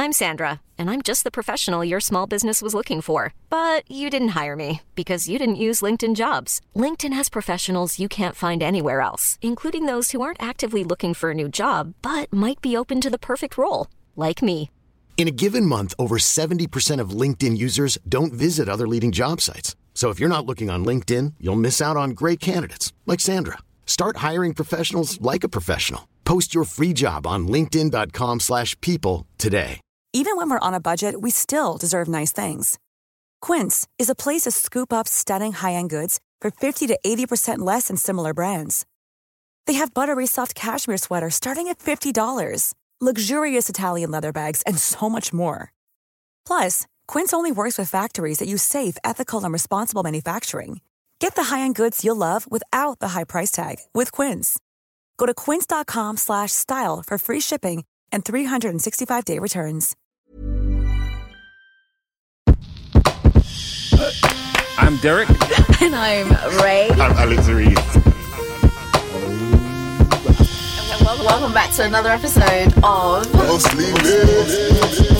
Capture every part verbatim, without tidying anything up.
I'm Sandra, and I'm just the professional your small business was looking for. But you didn't hire me because you didn't use LinkedIn Jobs. LinkedIn has professionals you can't find anywhere else, including those who aren't actively looking for a new job, but might be open to the perfect role, like me. In a given month, over seventy percent of LinkedIn users don't visit other leading job sites. So if you're not looking on LinkedIn, you'll miss out on great candidates like Sandra. Start hiring professionals like a professional. Post your free job on linkedin dot com slash people today. Even when we're on a budget, we still deserve nice things. Quince is a place to scoop up stunning high-end goods for fifty to eighty percent less than similar brands. They have buttery soft cashmere sweaters starting at fifty dollars, luxurious Italian leather bags, and so much more. Plus, Quince only works with factories that use safe, ethical, and responsible manufacturing. Get the high-end goods you'll love without the high price tag with Quince. Go to quince dot com slash style for free shipping and three sixty-five day returns. I'm Derek. And I'm Ray. I'm Alex Reed. And welcome, welcome back to another episode of Mostly Lit.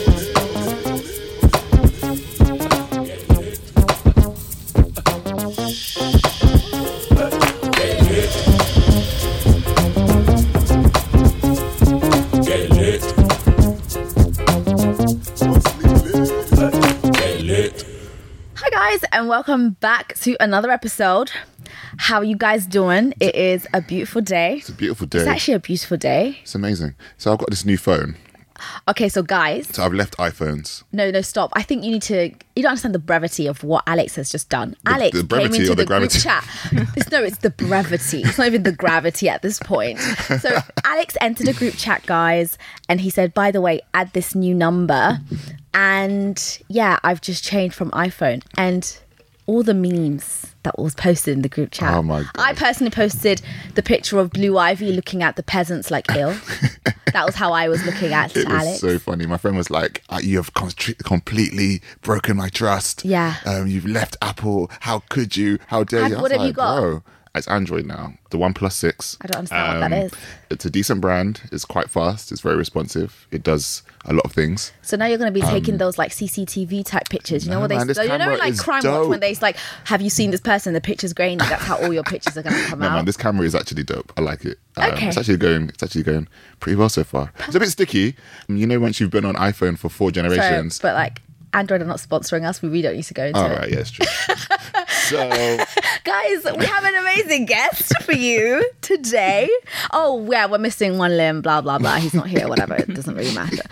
And welcome back to another episode. How are you guys doing? It is a beautiful day. It's a beautiful day. It's actually a beautiful day. It's amazing. So I've got this new phone. Okay, so guys. So I've left iPhones. No, no, stop. I think you need to, you don't understand the brevity of what Alex has just done. The, Alex the brevity came into or the, the group gravity? chat. It's, no, it's the brevity. It's not even the gravity at this point. So Alex entered a group chat, guys, and he said, by the way, add this new number. And yeah, I've just changed from iPhone. And all the memes that was posted in the group chat. Oh my God. I personally posted the picture of Blue Ivy looking at the peasants like ill. That was how I was looking at It was Alex. so funny. My friend was like, uh, you have com- completely broken my trust. Yeah. Um, you've left Apple. How could you? How dare And you? I what was have you like, got? Bro, it's Android now. The OnePlus six. I don't understand what that is. It's a decent brand. It's quite fast. It's very responsive. It does a lot of things. So now you're going to be taking those like C C T V type pictures. You know no, what they man, this you know camera like is Crime dope. Watch when they like, have you seen this person? The picture's grainy. That's how all your pictures are going to come No, out. man, this camera is actually dope. I like it. Um, Okay. It's actually going. It's actually going pretty well so far. It's a bit sticky. You know, once you've been on iPhone for four So, generations. but like Android are not sponsoring us. We really don't need to go into All it. right, yeah, it's true. So Guys, we have an amazing guest for you today. Oh, yeah, we're missing one limb, blah, blah, blah. He's not here, whatever. It doesn't really matter.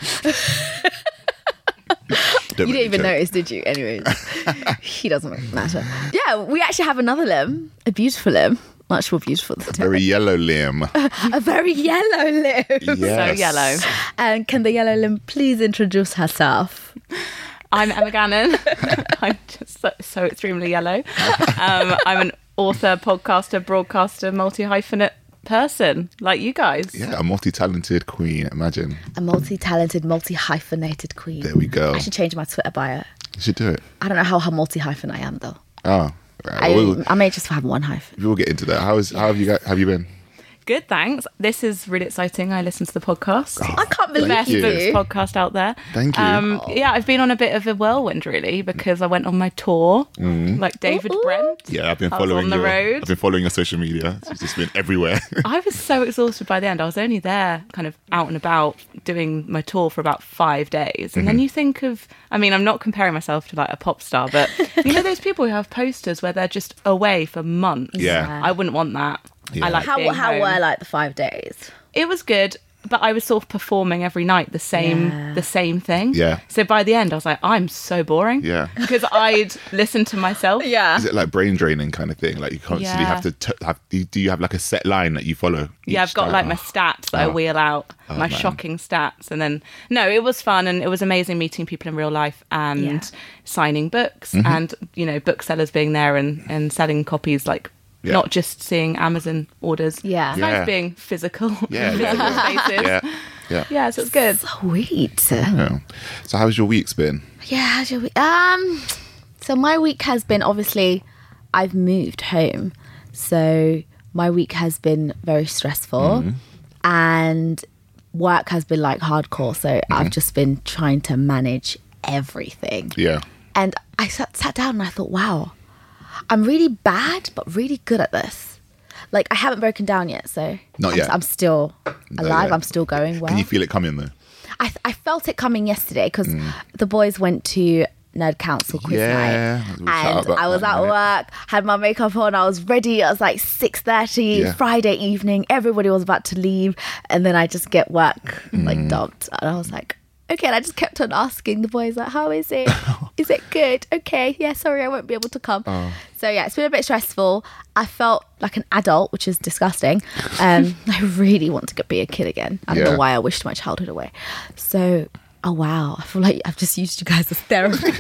don't You make didn't even me choke. notice, did you? Anyways, he doesn't matter. Yeah, we actually have another limb, a beautiful limb. Much more beautiful than Very yellow limb. a very yellow limb. Yes. So yellow. And can the yellow limb please introduce herself? I'm Emma Gannon. I'm just so, so extremely yellow. Um, I'm an author, podcaster, broadcaster, multi-hyphenate person like you guys. Yeah, a multi-talented queen. Imagine. A multi-talented, multi-hyphenated queen. There we go. I should change my Twitter bio. You should do it. I don't know how, how multi-hyphen I am, though. Oh, right. I, We'll, I may just have one hyphen. we'll get into that. How is? How have you got? Have you been? Good, thanks. This is really exciting. I listened to the podcast. I can't believe Best you. books podcast out there. Thank you. Um, yeah, I've been on a bit of a whirlwind really because I went on my tour, like David Ooh, ooh. Brent. Yeah, I've been I was following on the your. road. I've been following your social media. It's just been everywhere. I was so exhausted by the end. I was only there kind of out and about doing my tour for about five days. And then you think of, I mean, I'm not comparing myself to like a pop star, but you know those people who have posters where they're just away for months? Yeah. I wouldn't want that. Yeah. I like How, being how home. were like the five days? It was good, but I was sort of performing every night the same Yeah. the same thing. Yeah. So by the end I was like, I'm so boring. Yeah. Because I'd listen to myself. Yeah. Is it like brain draining kind of thing? Like you constantly Yeah. have to t- have. Do you have like a set line that you follow? Yeah, each I've got time? like my Oh. stats that I Oh. wheel out, Oh, my man. shocking stats. And then, no, it was fun and it was amazing meeting people in real life and Yeah. signing books Mm-hmm. and, you know, booksellers being there and, and selling copies, like Yeah. not just seeing Amazon orders. Yeah. It's Yeah. nice being physical. Yeah, physical yeah, spaces. Yeah, yeah. Yeah, so it's good. Sweet. Yeah. So how's your week's been? Yeah, how's your week? Um, so my week has been, obviously, I've moved home. So my week has been very stressful. And work has been like hardcore. So mm-hmm. I've just been trying to manage everything. Yeah. And I sat, sat down and I thought, wow, I'm really bad, but really good at this. Like, I haven't broken down yet, so Not I'm, yet. I'm still alive. yet. I'm still going well. Can you feel it coming though? I, I felt it coming yesterday because Mm. the boys went to Nerd Council quiz Yeah, night, we'll shout out and that I was in a at minute. work, had my makeup on, I was ready. It was like six thirty Yeah. Friday evening. Everybody was about to leave, and then I just get work like Mm. dumped, and I was like, okay. And I just kept on asking the boys like, how is it? Is it good? Okay, yeah. Sorry, I won't be able to come. Oh. So yeah, it's been a bit stressful. I felt like an adult, which is disgusting. Um, I really want to get, be a kid again. I don't Yeah. know why I wished my childhood away. So, oh wow, I feel like I've just used you guys as therapy.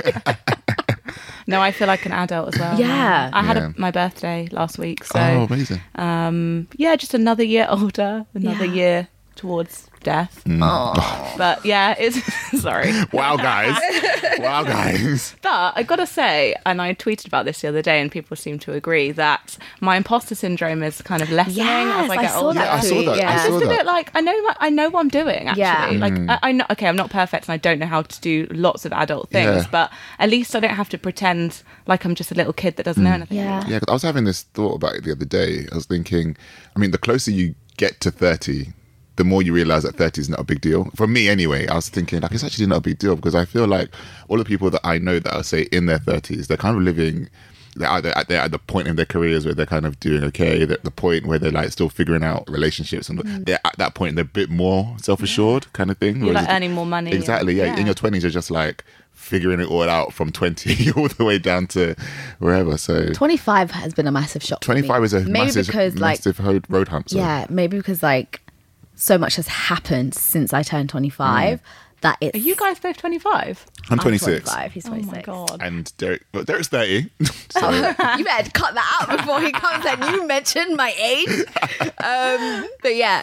No, I feel like an adult as well. Yeah. I had Yeah. a, my birthday last week, so Oh, amazing. um, yeah, just another year older, another Yeah. year towards death. Mm. But yeah, it's sorry. Wow, guys. Wow, guys. But I gotta say, and I tweeted about this the other day, and people seem to agree that my imposter syndrome is kind of lessening Yes, as I I get saw older. that Yeah, I saw tweet, that. yeah. I It's saw just a that. bit like I know I know what I'm doing actually. Yeah. Like Mm. I, I know okay, I'm not perfect and I don't know how to do lots of adult things, Yeah. but at least I don't have to pretend like I'm just a little kid that doesn't know anything. Yeah. Yeah, 'cause I was having this thought about it the other day. I was thinking, I mean, the closer you get to thirty, the more you realize that thirty is not a big deal. For me, anyway, I was thinking, like, it's actually not a big deal because I feel like all the people that I know that are, say, in their thirties, they're kind of living, they're either at, they're at the point in their careers where they're kind of doing okay, they're at the point where they're like still figuring out relationships, and they're at that point, they're a bit more self-assured kind of thing. You're Whereas like earning more money. and- Exactly, yeah. In your twenties, you're just like figuring it all out from twenty all the way down to wherever. So twenty-five has been a massive shock. for me. twenty-five is a maybe massive, because like massive road, road hump. So. yeah, maybe because like so much has happened since I turned twenty-five that it's. Are you guys both twenty-five? I'm I'm twenty-six. twenty-five. He's Oh twenty-six. my god. And Derek, well, Derek's thirty. so, You better cut that out before he comes and you mention my age. Um, but yeah.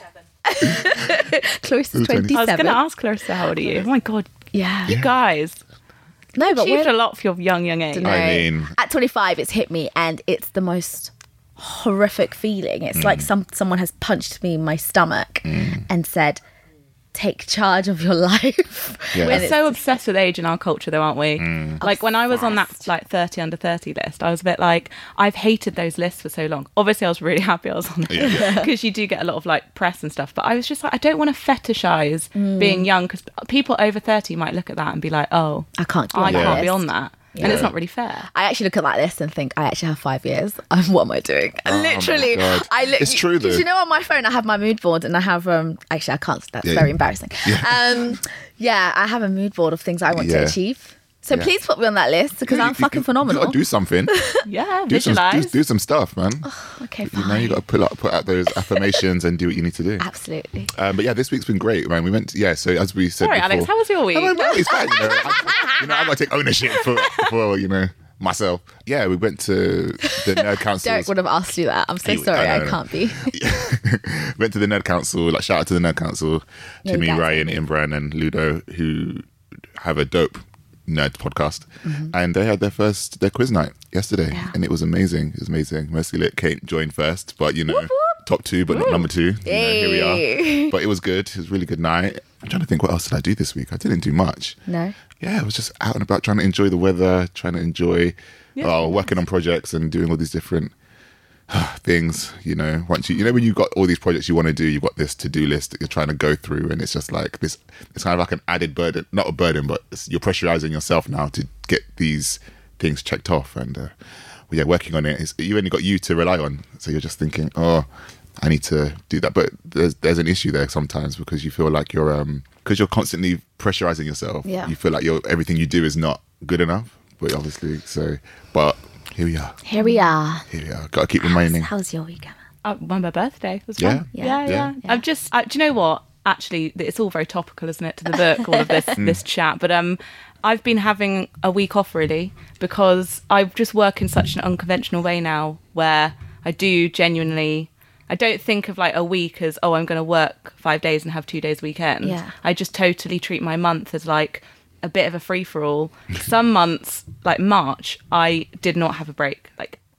Clarissa's Who's twenty? I was twenty-seven. going to ask Clarissa, how old are you? Oh my god, Yeah. you guys No, but achieved we're, a lot for your young, young age. No. I mean- at twenty-five, it's hit me, and it's the most horrific feeling. It's Mm. like some someone has punched me in my stomach and said, "Take charge of your life." Yeah. We're And it's- so obsessed with age in our culture, though, aren't we? Mm. Like when I was on that Obsessed. like thirty under thirty list, I was a bit like, I've hated those lists for so long. Obviously, I was really happy I was on it because you do get a lot of like press and stuff. But I was just like, I don't want to fetishize Mm. being young because people over thirty might look at that and be like, oh, I can't. Get I on that can't be list. on that, and it's not really fair. I actually look at that list and think I actually have five years. Um, what am I doing? Literally, Oh God. I li- It's true, though. You know, on my phone I have my mood board, and I have um. Actually, I can't. That's Yeah. very embarrassing. Um, yeah, I have a mood board of things I want to Yeah. achieve. So Yeah. please put me on that list because I'm You- fucking you- phenomenal. You got to do something. Yeah, do some, visualize. do, do some stuff, man. Okay, You fine. know, you got to put out, put out those affirmations and do what you need to do. Absolutely. Um, but yeah, this week's been great, man. We went, to, yeah. So as we said Sorry, before, Alex, how was your week? Oh, well, it's fine. You know, I, you know, I've got to take ownership for, for you know myself. Yeah, we went to the Nerd Council. Derek would have asked you that. I'm so He would- sorry. I I, know, I know. can't be. Went to the Nerd Council. Like shout out to the Nerd Council, Yeah, to me, you guys Ryan, are Imran, and Ludo, who have a dope nerd podcast, Mm-hmm. and they had their first their quiz night yesterday, Yeah. and it was amazing. It was amazing. Mostly lit. Kate joined first, but you know, top two, but not number two. You know, here we Hey. are. But it was good. It was a really good night. I'm trying to think what else did I do this week. I didn't do much. No. Yeah, I was just out and about trying to enjoy the weather, trying to enjoy uh, working on projects and doing all these different things. You know, once you you know when you've got all these projects you want to do, you've got this to do list that you're trying to go through, and it's just like this. It's kind of like an added burden, not a burden, but it's, you're pressurizing yourself now to get these things checked off. And uh, well, yeah, working on it, it's, you only got you to rely on, so you're just thinking, oh, I need to do that. But there's there's an issue there sometimes because you feel like you're um because you're constantly pressurizing yourself. Yeah. You feel like you're everything you do is not good enough. But obviously, so but here we are. Here we are. Here we are. Got to keep reminding. How was your weekend? Uh, when my birthday was Yeah? fun. Yeah. Yeah, yeah. Yeah. Yeah. I've just, uh, do you know what? Actually, it's all very topical, isn't it, to the book, all of this this chat. But um, I've been having a week off really because I just work in such an unconventional way now, where I do genuinely. I don't think of like a week as oh, I'm going to work five days and have two days weekend. Yeah. I just totally treat my month as like a bit of a free for all. Some months, like March, I did not have a break, like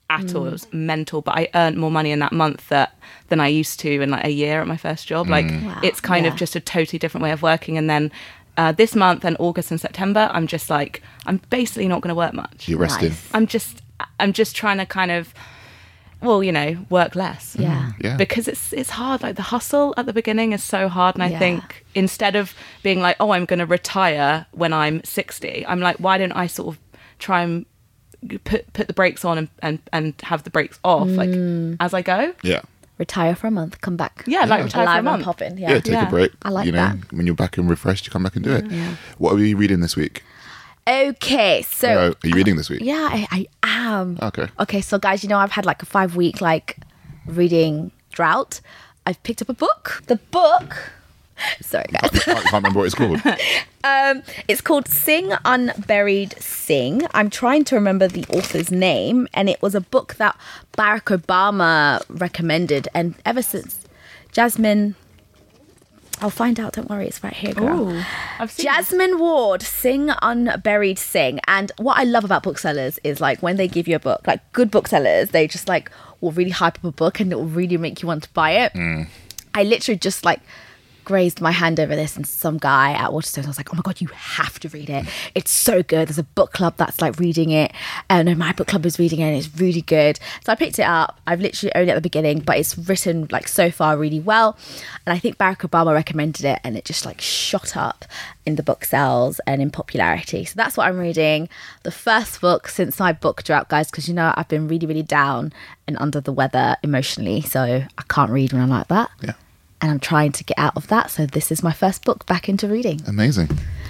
at all. It was mental, but I earned more money in that month that than I used to in like a year at my first job. Like Wow. it's kind Yeah. of just a totally different way of working. And then uh, this month and August and September, I'm just like, I'm basically not going to work much. You're resting. Nice. I'm just, I'm just trying to kind of, well, you know, work less. Yeah. Yeah. Because it's it's hard. Like the hustle at the beginning is so hard. And I Yeah. think instead of being like, oh, I'm going to retire when I'm sixty, I'm like, why don't I sort of try and put put the brakes on and, and, and have the brakes off like as I go? Yeah. Retire for a month, come back. Yeah, like retire for a Alive and month. popping. Yeah, Yeah. take Yeah. a break. I like you know, that. when you're back and refreshed, you come back and do it. What are you reading this week? Okay, so Uh, are you reading this week? yeah, I, I am. Okay. Okay, so guys, you know I've had like a five week like reading drought. I've picked up a book. The book. Sorry, guys. I can't remember what it's called. Um, it's called Sing Unburied Sing. I'm trying to remember the author's name, and it was a book that Barack Obama recommended, and ever since Jasmine, I'll find out. Don't worry, it's right here, girl. Ooh, I've seen Jasmine Ward, Sing Unburied Sing. And what I love about booksellers is like when they give you a book, like good booksellers, they just like will really hype up a book and it will really make you want to buy it. I literally just like grazed my hand over this, and some guy at Waterstones, I was like, oh my god, you have to read it, it's so good. There's a book club that's like reading it, and no, my book club is reading it and it's really good. So I picked it up. I've literally only at the beginning, but it's written like so far really well, and I think Barack Obama recommended it and it just like shot up in the book sales and in popularity. So that's what I'm reading, the first book since my book drought, guys, because you know I've been really really down and under the weather emotionally, so I can't read when I'm like that. Yeah. And I'm trying to get out of that. So this is my first book back into reading. Amazing.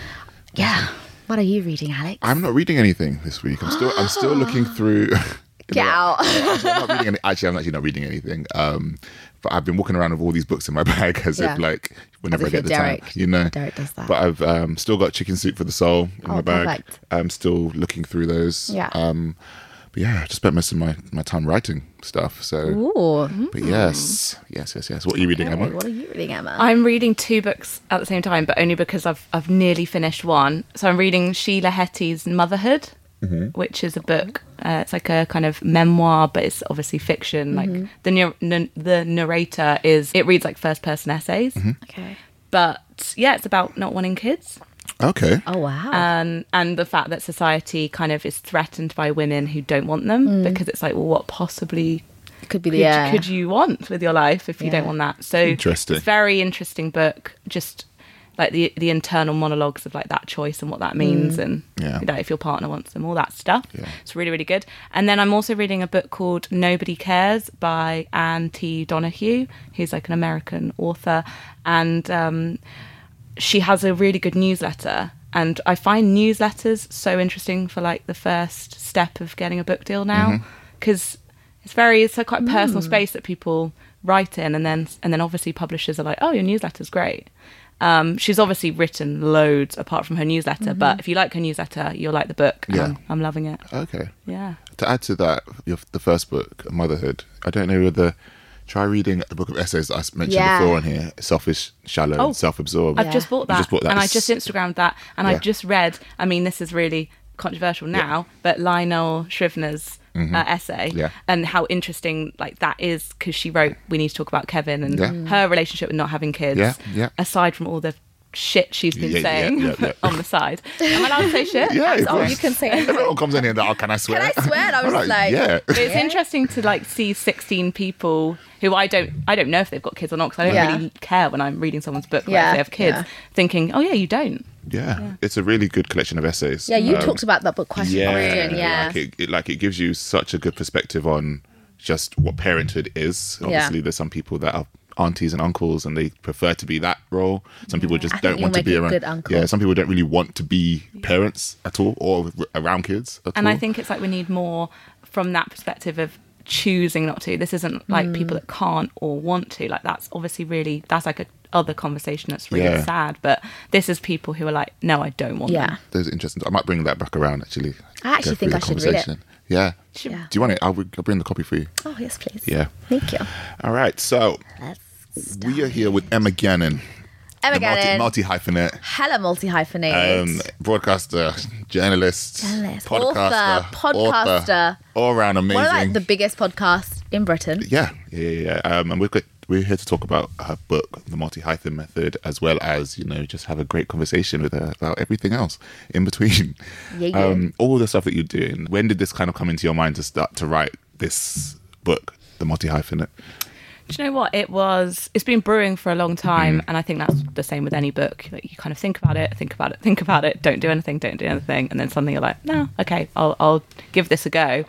Yeah. What are you reading, Alex? I'm not reading anything this week. I'm still I'm still looking through. Get out. Actually, I'm not reading any, actually, I'm actually not reading anything. Um, but I've been walking around with all these books in my bag as Yeah. if like whenever As I if get the you're time, Derek. you know. Derek does that. But I've um, still got Chicken Soup for the Soul in Oh, my bag. perfect. I'm still looking through those. Yeah. Um, but yeah, I just spent most of my, my time writing stuff. So, Ooh. but yes, yes, yes, yes. What are you reading, Okay, Emma? what are you reading, Emma? I'm reading two books at the same time, but only because I've I've nearly finished one. So I'm reading Sheila Hetty's Motherhood, which is a book. Uh, it's like a kind of memoir, but it's obviously fiction. Like the nar- n- the narrator is it reads like first person essays, Okay. but yeah, it's about not wanting kids. Okay. Oh, wow. and and the fact that society kind of is threatened by women who don't want them, because it's like, well, what possibly Could be the, could, yeah. could you want with your life if you Yeah. don't want that? So Interesting. it's a very interesting book, just like the the internal monologues of like that choice and what that means, and Yeah. like if your partner wants them, all that stuff. Yeah. It's really really good. And then I'm also reading a book called Nobody Cares by Anne T. Donahue, who's like an American author, and um she has a really good newsletter, and I find newsletters so interesting for like the first step of getting a book deal now, because it's very it's a quite personal space that people write in, and then and then obviously publishers are like, oh, your newsletter's great. Um, she's obviously written loads apart from her newsletter, but if you like her newsletter, you'll like the book. And Yeah. I'm, I'm loving it. Okay. Yeah. To add to that, your, the first book, Motherhood, I don't know whether try reading the book of essays that I mentioned Yeah. before on here, Selfish, Shallow, Oh, and Self-Absorbed. I've Yeah. just bought You that, just bought that. and I just Instagrammed that, and Yeah. I just read. I mean, this is really controversial now, but Lionel Shrivner's uh, essay, Yeah. and how interesting like that is, because she wrote "We Need to Talk About Kevin" and Yeah. her relationship with not having kids. Yeah, yeah. Aside from all the shit she's been Yeah, yeah, saying yeah, yeah. on the side, am I allowed to say shit? Yeah, of Oh, course. you can say anything. Everyone comes in here and they're, oh, can I swear? Can I swear? And I was I'm like- yeah. It's interesting to like see sixteen people who I don't I don't know if they've got kids or not, because I don't Yeah. really care when I'm reading someone's book like Yeah, if they have kids, yeah. thinking, oh yeah, you don't. yeah, it's a really good collection of essays. Yeah, you Um, talked about that book quite yeah, often. Yeah. Like it, it, like it gives you such a good perspective on just what parenthood is. Obviously, there's some people that are aunties and uncles and they prefer to be that role. Some people just I think don't you'll want to make be a around. good uncle. Yeah, some people don't really want to be parents at all or around kids at And all. I think it's like we need more from that perspective of choosing not to. This isn't like Mm. people that can't or want to. Like that's obviously really that's like a other conversation that's really Yeah. sad. But this is people who are like, no, I don't want Yeah. them. Those are interesting. I might bring that back around actually. I actually Go think through I the should read it. conversation. Yeah. Yeah. Do you want it? I'll, I'll bring the copy for you. Oh, yes, please. Yeah. Thank you. All right. So Let's we are here with Emma Gannon. Emma the multi, Gannon. multi hyphenate. Hella multi hyphenate. Um, broadcaster, journalist, Journalist, podcaster, author, podcaster. author, all around amazing. One of like the biggest podcasts in Britain. Yeah, yeah, yeah. yeah. Um, and we've got, we're here to talk about her book, The Multi-Hyphen Method, as well as, you know, just have a great conversation with her about everything else in between. Yeah, yeah. Um, all the stuff that you're doing. When did this kind of come into your mind to start to write this book, The Multi-Hyphen? Do you know what? It was, it's been brewing for a long time. And I think that's the same with any book. Like, you kind of think about it, think about it, think about it, don't do anything, don't do anything. And then suddenly you're like, no, okay, I'll, I'll give this a go.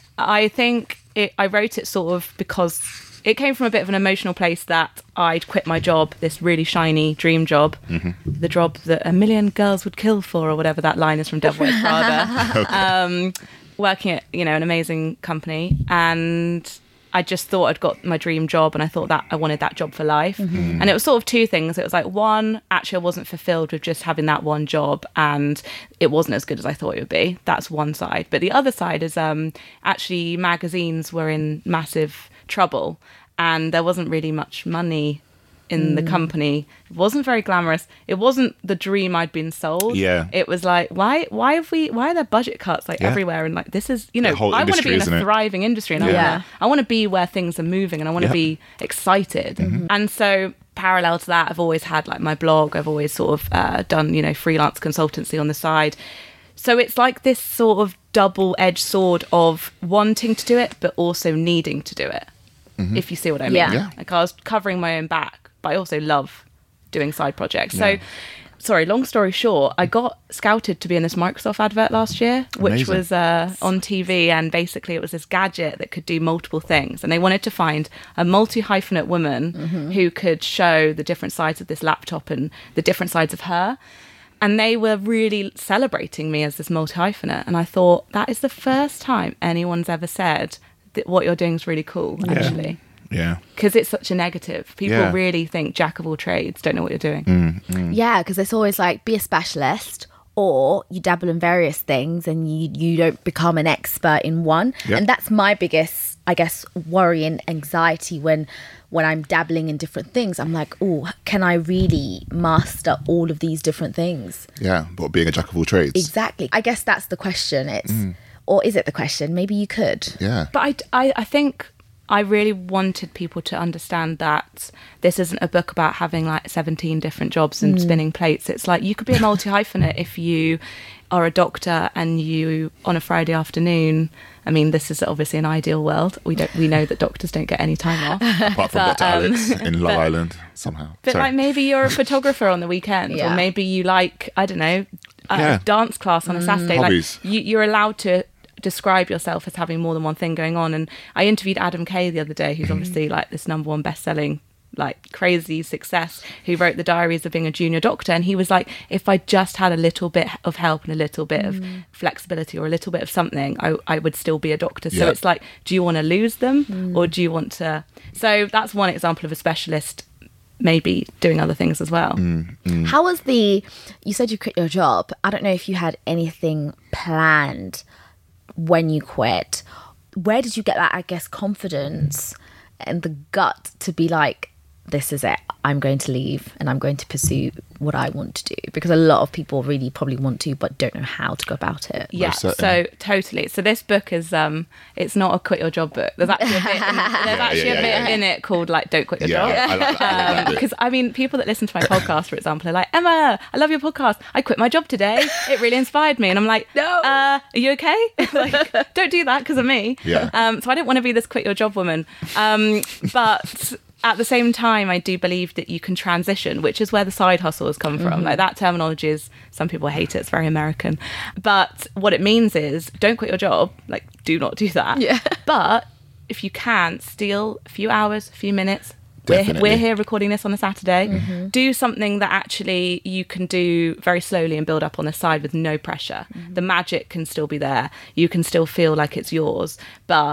I think it, I wrote it sort of because it came from a bit of an emotional place that I'd quit my job, this really shiny dream job, mm-hmm. the job that a million girls would kill for, or whatever that line is from Devil Wears Prada. Okay. um, working at, you know, an amazing company. And I just thought I'd got my dream job, and I thought that I wanted that job for life. Mm-hmm. And it was sort of two things. It was like, one, actually I wasn't fulfilled with just having that one job, and it wasn't as good as I thought it would be. That's one side. But the other side is um, actually magazines were in massive trouble, and there wasn't really much money in mm. the company. It wasn't very glamorous. It wasn't the dream I'd been sold. Yeah. It was like, why why have we why are there budget cuts like yeah. everywhere, and like this is, you know, I want to be in a it? thriving industry, and yeah. I want to I want to be where things are moving, and I want to yeah. be excited. Mm-hmm. And so parallel to that, I've always had like my blog. I've always sort of uh, done, you know, freelance consultancy on the side. So it's like this sort of double-edged sword of wanting to do it, but also needing to do it. Mm-hmm. If you see what I mean. Yeah. yeah. Like I was covering my own back, but I also love doing side projects. Yeah. So, sorry, long story short, I got scouted to be in this Microsoft advert last year, which Amazing. was uh, on T V, and basically it was this gadget that could do multiple things. And they wanted to find a multi-hyphenate woman mm-hmm. who could show the different sides of this laptop and the different sides of her. And they were really celebrating me as this multi-hyphenate. And I thought, that is the first time anyone's ever said that what you're doing is really cool, yeah. actually. Yeah. Because it's such a negative. People yeah. really think jack of all trades, don't know what you're doing. Mm, mm. Yeah, because it's always like, be a specialist, or you dabble in various things and you, you don't become an expert in one. Yep. And that's my biggest, I guess, worry and anxiety when when I'm dabbling in different things. I'm like, oh, can I really master all of these different things? Yeah, but being a jack of all trades. Exactly. I guess that's the question. It's, mm. or is it the question? Maybe you could. Yeah. But I, I, I think I really wanted people to understand that this isn't a book about having like seventeen different jobs and mm. spinning plates. It's like, you could be a multi-hyphenate if you are a doctor and you, on a Friday afternoon, I mean, this is obviously an ideal world. We don't, we know that doctors don't get any time off. Apart from but, Doctor um, Alex in Love but, Island, somehow. But Sorry. like, maybe you're a photographer on the weekend, Yeah. or maybe you like, I don't know, a Yeah. dance class on a Saturday. Hobbies. Like, you, you're allowed to describe yourself as having more than one thing going on. And I interviewed Adam Kay the other day, who's obviously like this number one best-selling, like crazy success, who wrote the Diaries of Being a Junior Doctor, and he was like, if I just had a little bit of help and a little bit mm. of flexibility or a little bit of something, I, I would still be a doctor. So yeah. it's like, do you want to lose them mm. or do you want to? So that's one example of a specialist maybe doing other things as well. Mm, mm. How was the, you said you quit your job. I don't know if you had anything planned when you quit. Where did you get that, I guess, confidence and the gut to be like, this is it, I'm going to leave and I'm going to pursue what I want to do? Because a lot of people really probably want to, but don't know how to go about it. Yeah, so totally. So this book is, um, it's not a quit your job book. There's actually a bit, in, there's yeah, actually yeah, a bit yeah. in it called like, don't quit your yeah, job. I like that, I like that bit. Because I mean, people that listen to my podcast, for example, are like, Emma, I love your podcast. I quit my job today. It really inspired me. And I'm like, no, uh, are you okay? Like, don't do that because of me. Yeah. Um, so I didn't want to be this quit your job woman. Um, but at the same time, I do believe that you can transition, which is where the side hustle has come from. Mm-hmm. Like, that terminology is, some people hate it, it's very American. But what it means is, don't quit your job. Like, do not do that. Yeah. But if you can, steal a few hours, a few minutes. We're, Definitely. we're here recording this on a Saturday. Mm-hmm. Do something that actually you can do very slowly and build up on the side with no pressure. Mm-hmm. The magic can still be there. You can still feel like it's yours. But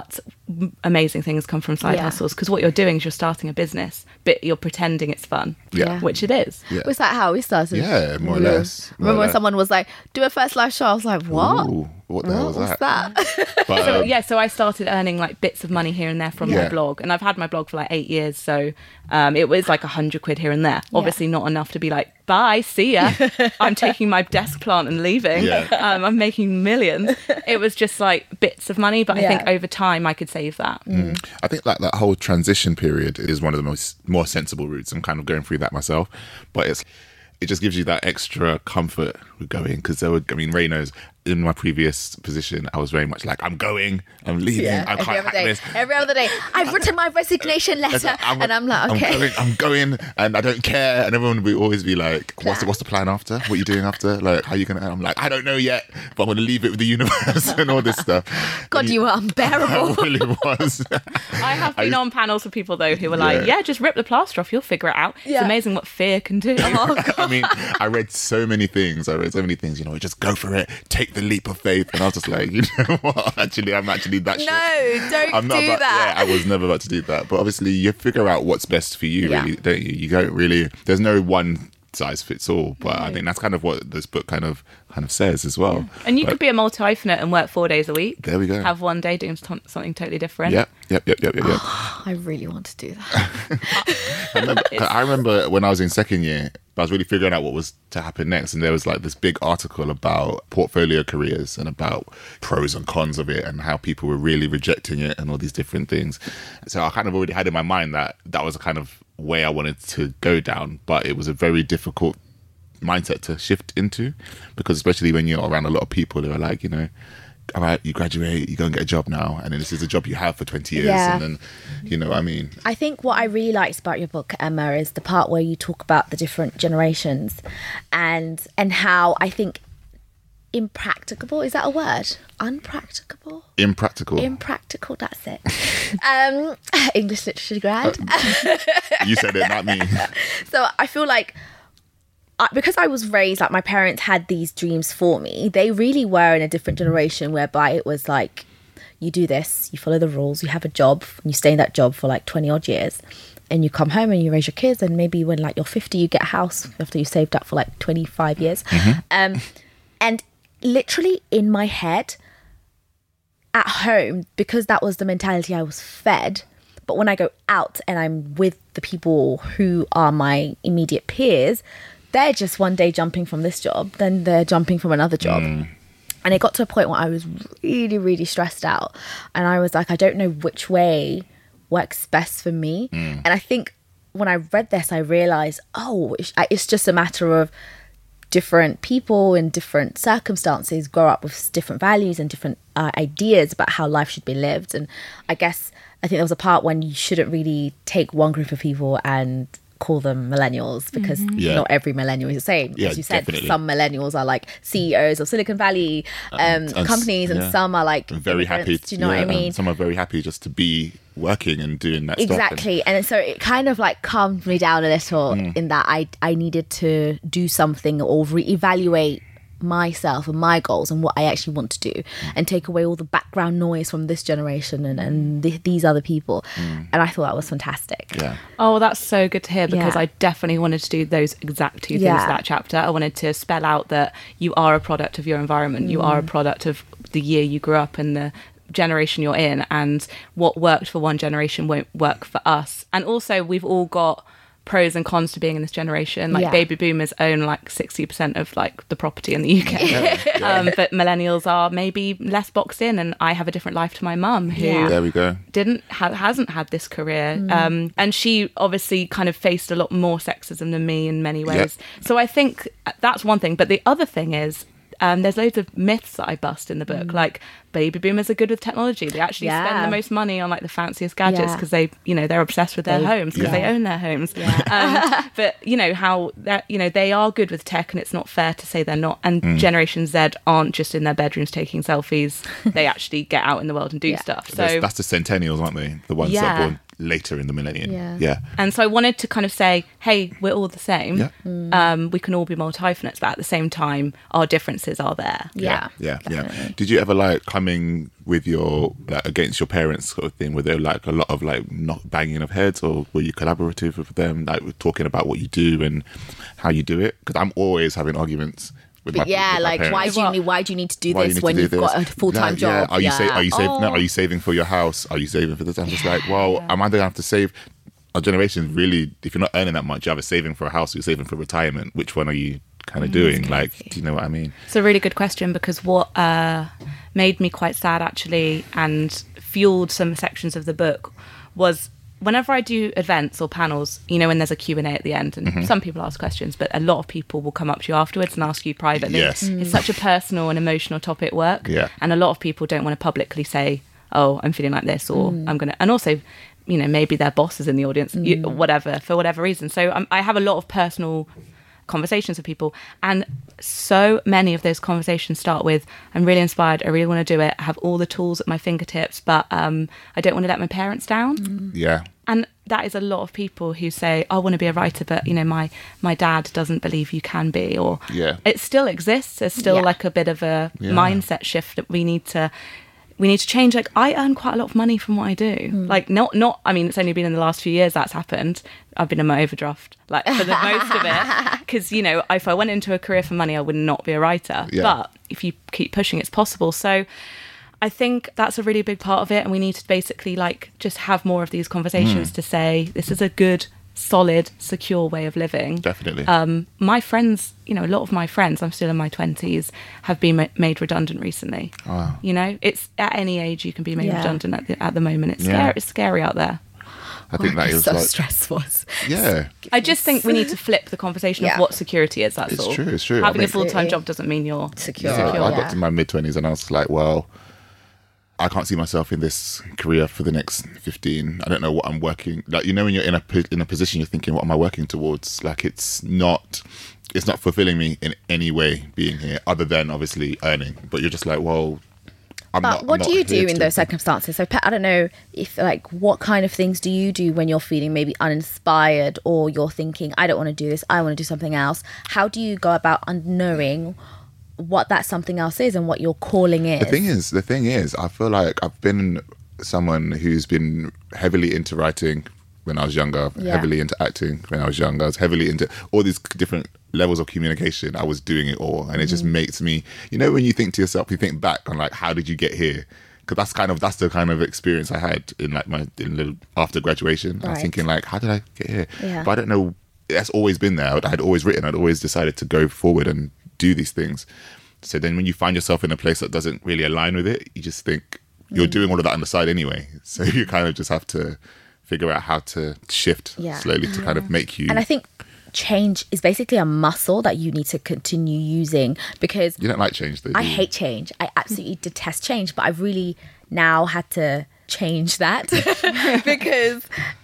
amazing things come from side Yeah. hustles, because what you're doing is you're starting a business, but you're pretending it's fun, Yeah. which it is. Yeah. Was that how we started? Yeah, more or Yeah. less, more or Remember when less. someone was like, do a first live show? I was like, what? Ooh, what the hell was What's that? that? But, So um, yeah, so I started earning like bits of money here and there from my Yeah. blog, and I've had my blog for like eight years, so um, it was like a hundred quid here and there. Obviously, not enough to be like, bye, see ya. I'm taking my desk plant and leaving. Yeah. Um, I'm making millions. It was just like bits of money, but I think Yeah. over time I could save that. I think like that whole transition period is one of the most more sensible routes. I'm kind of going through that myself, but it's it just gives you that extra comfort with going, because there were, I mean, Ray knows, in my previous position, I was very much like, I'm going, I'm leaving, I every can't other hack day. this. Every other day. I've written my resignation letter, and I'm like, okay. I'm going, I'm going, and I don't care. And everyone will always be like, what's the, what's the plan after? What are you doing after? Like, how are you going to? I'm like, I don't know yet, but I'm going to leave it with the universe and all this stuff. God, And you were unbearable. I really was. I have been used- on panels with people though who were like, Yeah. yeah, just rip the plaster off, you'll figure it out. It's Yeah. amazing what fear can do. I mean, I read so many things. I read so many things, you know, just go for it, take the leap of faith. And I was just like, you know what? Actually, I'm actually that shit. No, don't I'm not do about, that. Yeah, I was never about to do that. But obviously, you figure out what's best for you, Yeah. really, don't you? You don't really, there's no one size fits all. But I think that's kind of what this book kind of kind of says as well. And you But- could be a multi-hyphenate and work four days a week. There we go. Have one day doing st- something totally different. Yep, yep, yep, yep, yep, yep. I really want to do that. I remember, I remember when I was in second year, I was really figuring out what was to happen next, and there was like this big article about portfolio careers and about pros and cons of it and how people were really rejecting it and all these different things. So I kind of already had in my mind that that was a kind of way I wanted to go down, but it was a very difficult mindset to shift into, because especially when you're around a lot of people who are like, you know, all right, you graduate, you go and get a job now, and then this is a job you have for twenty years, Yeah. and then, you know what I mean? I think what I really liked about your book, Emma, is the part where you talk about the different generations and and how I think impracticable, is that a word? Unpracticable? Impractical. Impractical, that's it. um, English literature grad. You said it, not me. So I feel like I, because I was raised, like my parents had these dreams for me, they really were in a different generation whereby it was like, you do this, you follow the rules, you have a job, and you stay in that job for like twenty odd years, and you come home and you raise your kids, and maybe when like you're fifty, you get a house after you saved up for like twenty-five years. Um, and literally in my head, at home, because that was the mentality I was fed, but when I go out and I'm with the people who are my immediate peers, they're just one day jumping from this job, then they're jumping from another job. And it got to a point where I was really, really stressed out. And I was like, I don't know which way works best for me. And I think when I read this, I realized, oh, it's- it's just a matter of different people in different circumstances grow up with different values and different uh, ideas about how life should be lived. And I guess I think there was a part when you shouldn't really take one group of people and call them millennials, because Yeah. not every millennial is the same. Yeah, As you said, definitely. some millennials are like C E Os of Silicon Valley um, and s- companies, and yeah. some are like very happy. immigrants. Do you know yeah, what I mean? and some are very happy just to be working and doing that stuff. Exactly. And so it kind of like calmed me down a little Mm. in that I I needed to do something or reevaluate myself and my goals and what I actually want to do, and take away all the background noise from this generation and, and th- these other people. And I thought that was fantastic. And, yeah. Oh, that's so good to hear, because Yeah. I definitely wanted to do those exact two things Yeah. in that chapter. I wanted to spell out that you are a product of your environment. You are a product of the year you grew up and the generation you're in, and what worked for one generation won't work for us. And also, we've all got pros and cons to being in this generation. Like Yeah. baby boomers own like sixty percent of like the property in the U K. Um, but millennials are maybe less boxed in, and I have a different life to my mum who Yeah. There we go. didn't ha- hasn't had this career, um, and she obviously kind of faced a lot more sexism than me in many ways. So I think that's one thing. But the other thing is, um, there's loads of myths that I bust in the book, like baby boomers are good with technology. They actually Yeah. spend the most money on like the fanciest gadgets Yeah. because they, you know, they're obsessed with their They- homes because Yeah. they own their homes. Um, but you know how that, you know, they are good with tech, and it's not fair to say they're not. And Generation Z aren't just in their bedrooms taking selfies; they actually get out in the world and do Yeah. stuff. So That's, that's the centennials, aren't they? The ones Yeah. that are born later in the millennium. Yeah. Yeah. And so I wanted to kind of say, hey, we're all the same. Yeah. Um, we can all be multi-hyphenates, but at the same time, our differences are there. Yeah. Yeah, yeah. definitely. Did you ever like coming with your like against your parents sort of thing? Were there like a lot of like not banging of heads, or were you collaborative with them, like talking about what you do and how you do it? Because I'm always having arguments. With But my, yeah, with my like why parents. do you need why do you need to do Why you this need to when do you've this? got a full time Like, job? Yeah. Are you sa- are you saving? Oh. No, are you saving for your house? Are you saving for this? I'm just like, well, am I going to have to save? Our generation really, if you're not earning that much, you're either saving for a house or you're saving for retirement. Which one are you kind of doing? Like, do you know what I mean? It's a really good question, because what uh, made me quite sad actually and fueled some sections of the book was whenever I do events or panels, you know, when there's a Q and A at the end, and Mm-hmm. some people ask questions, but a lot of people will come up to you afterwards and ask you privately. Yes. Mm. It's such a personal and emotional topic, work. Yeah. And a lot of people don't want to publicly say, oh, I'm feeling like this, or I'm going to... And also, you know, maybe their boss is in the audience, you, whatever, for whatever reason. So um, I have a lot of personal conversations with people, and so many of those conversations start with, I'm really inspired, I really want to do it, I have all the tools at my fingertips, but um, I don't want to let my parents down. Yeah. And that is a lot of people who say, I want to be a writer, but, you know, my my dad doesn't believe you can be, or Yeah. it still exists. There's still Yeah. like a bit of a Yeah. mindset shift that we need to we need to change. Like, I earn quite a lot of money from what I do. Like, not not I mean, it's only been in the last few years that's happened. I've been in my overdraft like for the most of it, because, you know, if I went into a career for money, I would not be a writer. Yeah. But if you keep pushing, it's possible. So I think that's a really big part of it, and we need to basically like just have more of these conversations to say this is a good, solid, secure way of living. Definitely. Um, my friends, you know, a lot of my friends, I'm still in my twenties, have been ma- made redundant recently. Wow. You know, it's at any age you can be made Yeah. redundant at the, at the moment. It's Yeah. scary. It's scary out there. I think that It's is so like, stressful. yeah. I just think we need to flip the conversation Yeah. of what security is. That's It's all. true, it's true. I Having mean- a full time Absolutely. job doesn't mean you're Secure. Yeah, secure. I Yeah. got to my mid twenties and I was like, well, I can't see myself in this career for the next fifteen. I don't know what I'm working. Like, you know, when you're in a po- in a position, you're thinking, what am I working towards? Like, it's not, it's not fulfilling me in any way being here, other than obviously earning. But you're just like, well, I'm But not. I'm what do not you do here in to- those circumstances? So, Pat, I don't know if, like, what kind of things do you do when you're feeling maybe uninspired, or you're thinking, I don't want to do this, I want to do something else? How do you go about knowing what that something else is and what your calling is? The thing is, the thing is, I feel like I've been someone who's been heavily into writing when I was younger, Yeah. heavily into acting when I was younger, I was heavily into all these different levels of communication. I was doing it all, and it just makes me, you know, when you think to yourself, you think back on like, how did you get here? Because that's kind of that's the kind of experience I had in like my in little, after graduation. I was Right. thinking like, how did I get here? Yeah. But I don't know. That's always been there. I had always written. I'd always decided to go forward and do these things. So then when you find yourself in a place that doesn't really align with it, you just think you're doing all of that on the side anyway. So you kind of just have to figure out how to shift Yeah. slowly to kind of make you... And I think change is basically a muscle that you need to continue using, because You don't like change though, do I you? hate change. I absolutely detest change, but I've really now had to change that because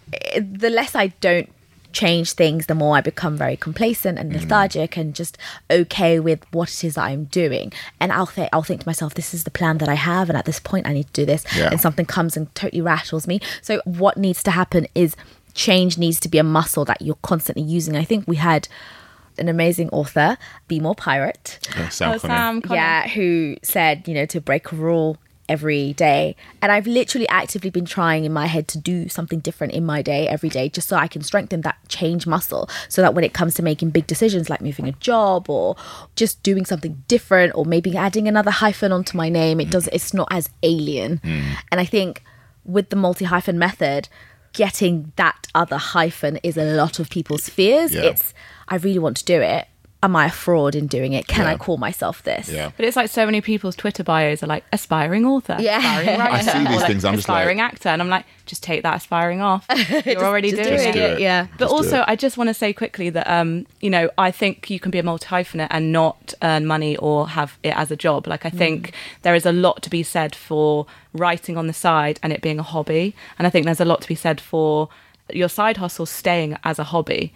the less I don't change things, the more I become very complacent and lethargic and just okay with what it is that I'm doing. And I'll th- I'll think to myself, this is the plan that I have, and at this point I need to do this. Yeah. And something comes and totally rattles me. So what needs to happen is change needs to be a muscle that you're constantly using. I think we had an amazing author, Be More Pirate, Uh, Sam Oh, Connor. Sam Connor. yeah, who said, you know, to break a rule every day. And I've literally actively been trying in my head to do something different in my day every day, just so I can strengthen that change muscle, so that when it comes to making big decisions like moving a job or just doing something different, or maybe adding another hyphen onto my name, it does it's not as alien. And I think with the multi hyphen method, getting that other hyphen is a lot of people's fears. Yeah. It's, I really want to do it. Am I a fraud in doing it? Can Yeah. I call myself this? Yeah. But it's like so many people's Twitter bios are like aspiring author, Yeah. aspiring writer, I see these or like things, I'm just like- aspiring actor, and I'm like, just take that aspiring off. You're already just doing do it. do it. Yeah. But Just do also, it. I just want to say quickly that um, you know, I think you can be a multi hyphenate and not earn money or have it as a job. Like, I think there is a lot to be said for writing on the side and it being a hobby, and I think there's a lot to be said for your side hustle staying as a hobby.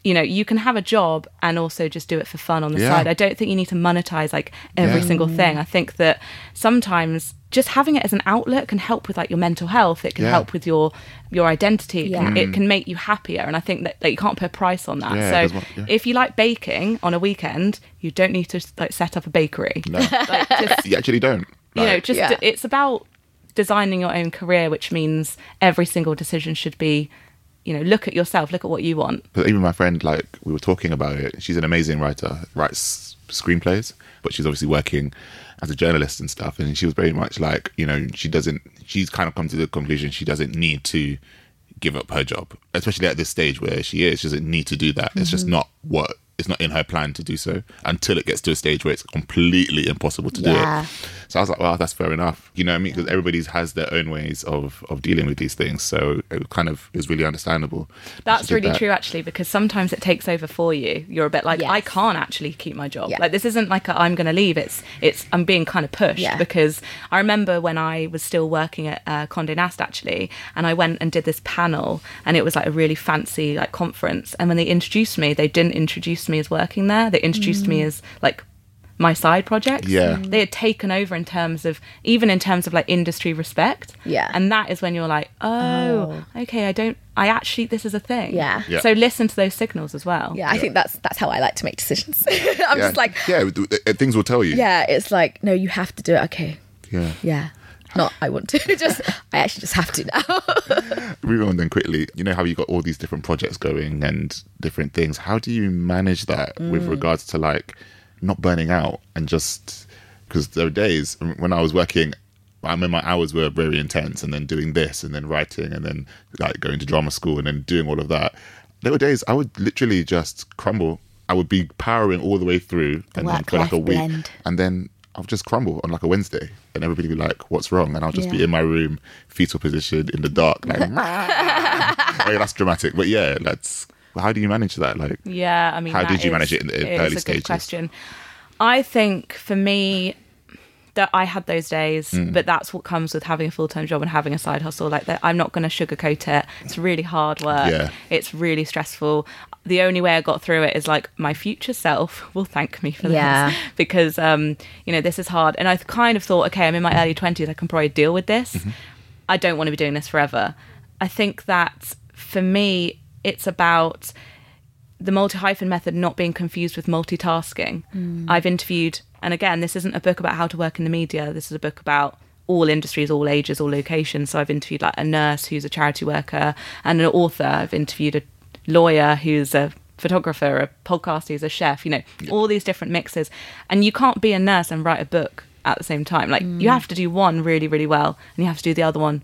you know, you can have a job and also just do it for fun on the Yeah. side. I don't think you need to monetize like every Yeah. single thing. I think that sometimes just having it as an outlet can help with like your mental health. It can Yeah. help with your your identity. It, Yeah. can, it can make you happier. And I think that like, you can't put a price on that. Yeah, so 'cause what- yeah. if you like baking on a weekend, you don't need to like set up a bakery. No. Like, just, You actually don't. you know, Like, just Yeah. it's about designing your own career, which means every single decision should be, you know, look at yourself, look at what you want. But even my friend, like, we were talking about it. She's an amazing writer, writes screenplays, but she's obviously working as a journalist and stuff. And she was very much like, you know, she doesn't, she's kind of come to the conclusion she doesn't need to give up her job, especially at this stage where she is. She doesn't need to do that. Mm-hmm. It's just not what, it's not in her plan to do so until it gets to a stage where it's completely impossible to Yeah. do it. So I was like, well, that's fair enough. You know what I mean? Because everybody has their own ways of, of dealing with these things. So it kind of is really understandable. That's She did really that. true, actually, because sometimes it takes over for you. You're a bit like, Yes. I can't actually keep my job. Yeah. Like, this isn't like a, I'm going to leave. It's, it's, I'm being kind of pushed Yeah. because I remember when I was still working at uh, Condé Nast, actually, and I went and did this panel, and it was like a really fancy like conference. And when they introduced me, they didn't introduce me as working there. They introduced Mm. me as like my side projects. Yeah. They had taken over in terms of, even in terms of like industry respect. Yeah. And that is when you're like, oh, okay, I don't, I actually, this is a thing. Yeah. Yeah. So listen to those signals as well. Yeah, I think that's that's how I like to make decisions. I'm Yeah. just like, yeah, th- th- things will tell you. yeah, it's like, no, you have to do it. Okay, Yeah. yeah. Not I want to. Just I actually just have to now. Moving on then quickly, you know how you got all these different projects going and different things. How do you manage that with regards to like not burning out and just because there were days when I was working, I mean my hours were very intense and then doing this and then writing and then like going to drama school and then doing all of that. There were days I would literally just crumble. I would be powering all the way through and then for like a work-life week blend. and then I'll just crumble on like a Wednesday and everybody be like, what's wrong? And I'll just be Yeah. in my room, fetal position in the dark, like, okay, that's dramatic. But yeah, that's, how do you manage that? Like, Yeah, I mean, How that did you is- manage it in the it early is a stages? good question. I think for me, that I had those days, Mm. but that's what comes with having a full-time job and having a side hustle. Like that, I'm not going to sugarcoat it. It's really hard work. Yeah. It's really stressful. The only way I got through it is like my future self will thank me for Yeah. this because um, you know, this is hard. And I kind of thought, okay, I'm in my early twenties. I can probably deal with this. Mm-hmm. I don't want to be doing this forever. I think that for me, it's about the multi-hyphen method not being confused with multitasking. I've interviewed, and again, this isn't a book about how to work in the media. This is a book about all industries, all ages, all locations. So I've interviewed like a nurse who's a charity worker and an author. I've interviewed a lawyer who's a photographer, a podcaster who's a chef, you know, all these different mixes. And you can't be a nurse and write a book at the same time. Like you have to do one really, really well and you have to do the other one.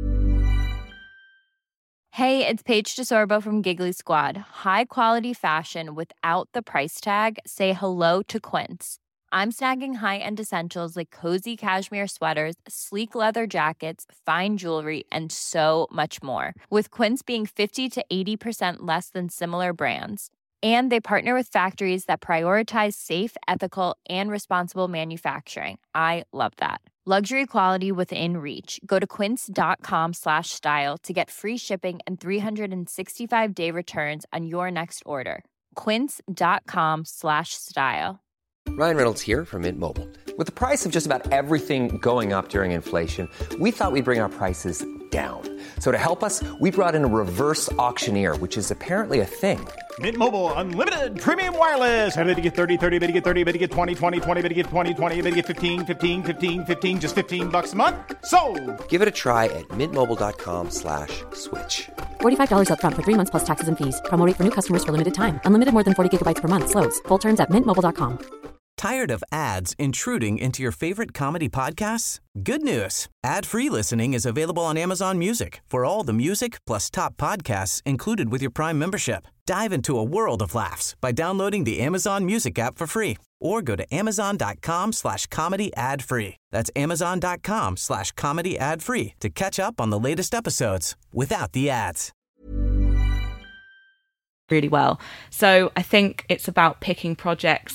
Hey, it's Paige DeSorbo from Giggly Squad. High quality fashion without the price tag. Say hello to Quince. I'm snagging high-end essentials like cozy cashmere sweaters, sleek leather jackets, fine jewelry, and so much more. With Quince being fifty to eighty percent less than similar brands. And they partner with factories that prioritize safe, ethical, and responsible manufacturing. I love that. Luxury quality within reach. Go to quince.com slash style to get free shipping and three sixty-five day returns on your next order. Quince.com slash style. Ryan Reynolds here from Mint Mobile. With the price of just about everything going up during inflation, we thought we'd bring our prices down. So to help us, we brought in a reverse auctioneer, which is apparently a thing. Mint Mobile Unlimited Premium Wireless. How to get thirty, thirty, how to get thirty, how to get twenty, twenty, twenty, how to get twenty, twenty, how to get fifteen, fifteen, fifteen, fifteen, just fifteen bucks a month? Sold! Give it a try at mintmobile.com slash switch. forty-five dollars up front for three months plus taxes and fees. Promo rate for new customers for limited time. Unlimited more than forty gigabytes per month. Slows full terms at mint mobile dot com. Tired of ads intruding into your favorite comedy podcasts? Good news. Ad-free listening is available on Amazon Music for all the music plus top podcasts included with your Prime membership. Dive into a world of laughs by downloading the Amazon Music app for free or go to amazon.com slash comedy ad free. That's amazon.com slash comedy ad free to catch up on the latest episodes without the ads. Really well. So I think it's about picking projects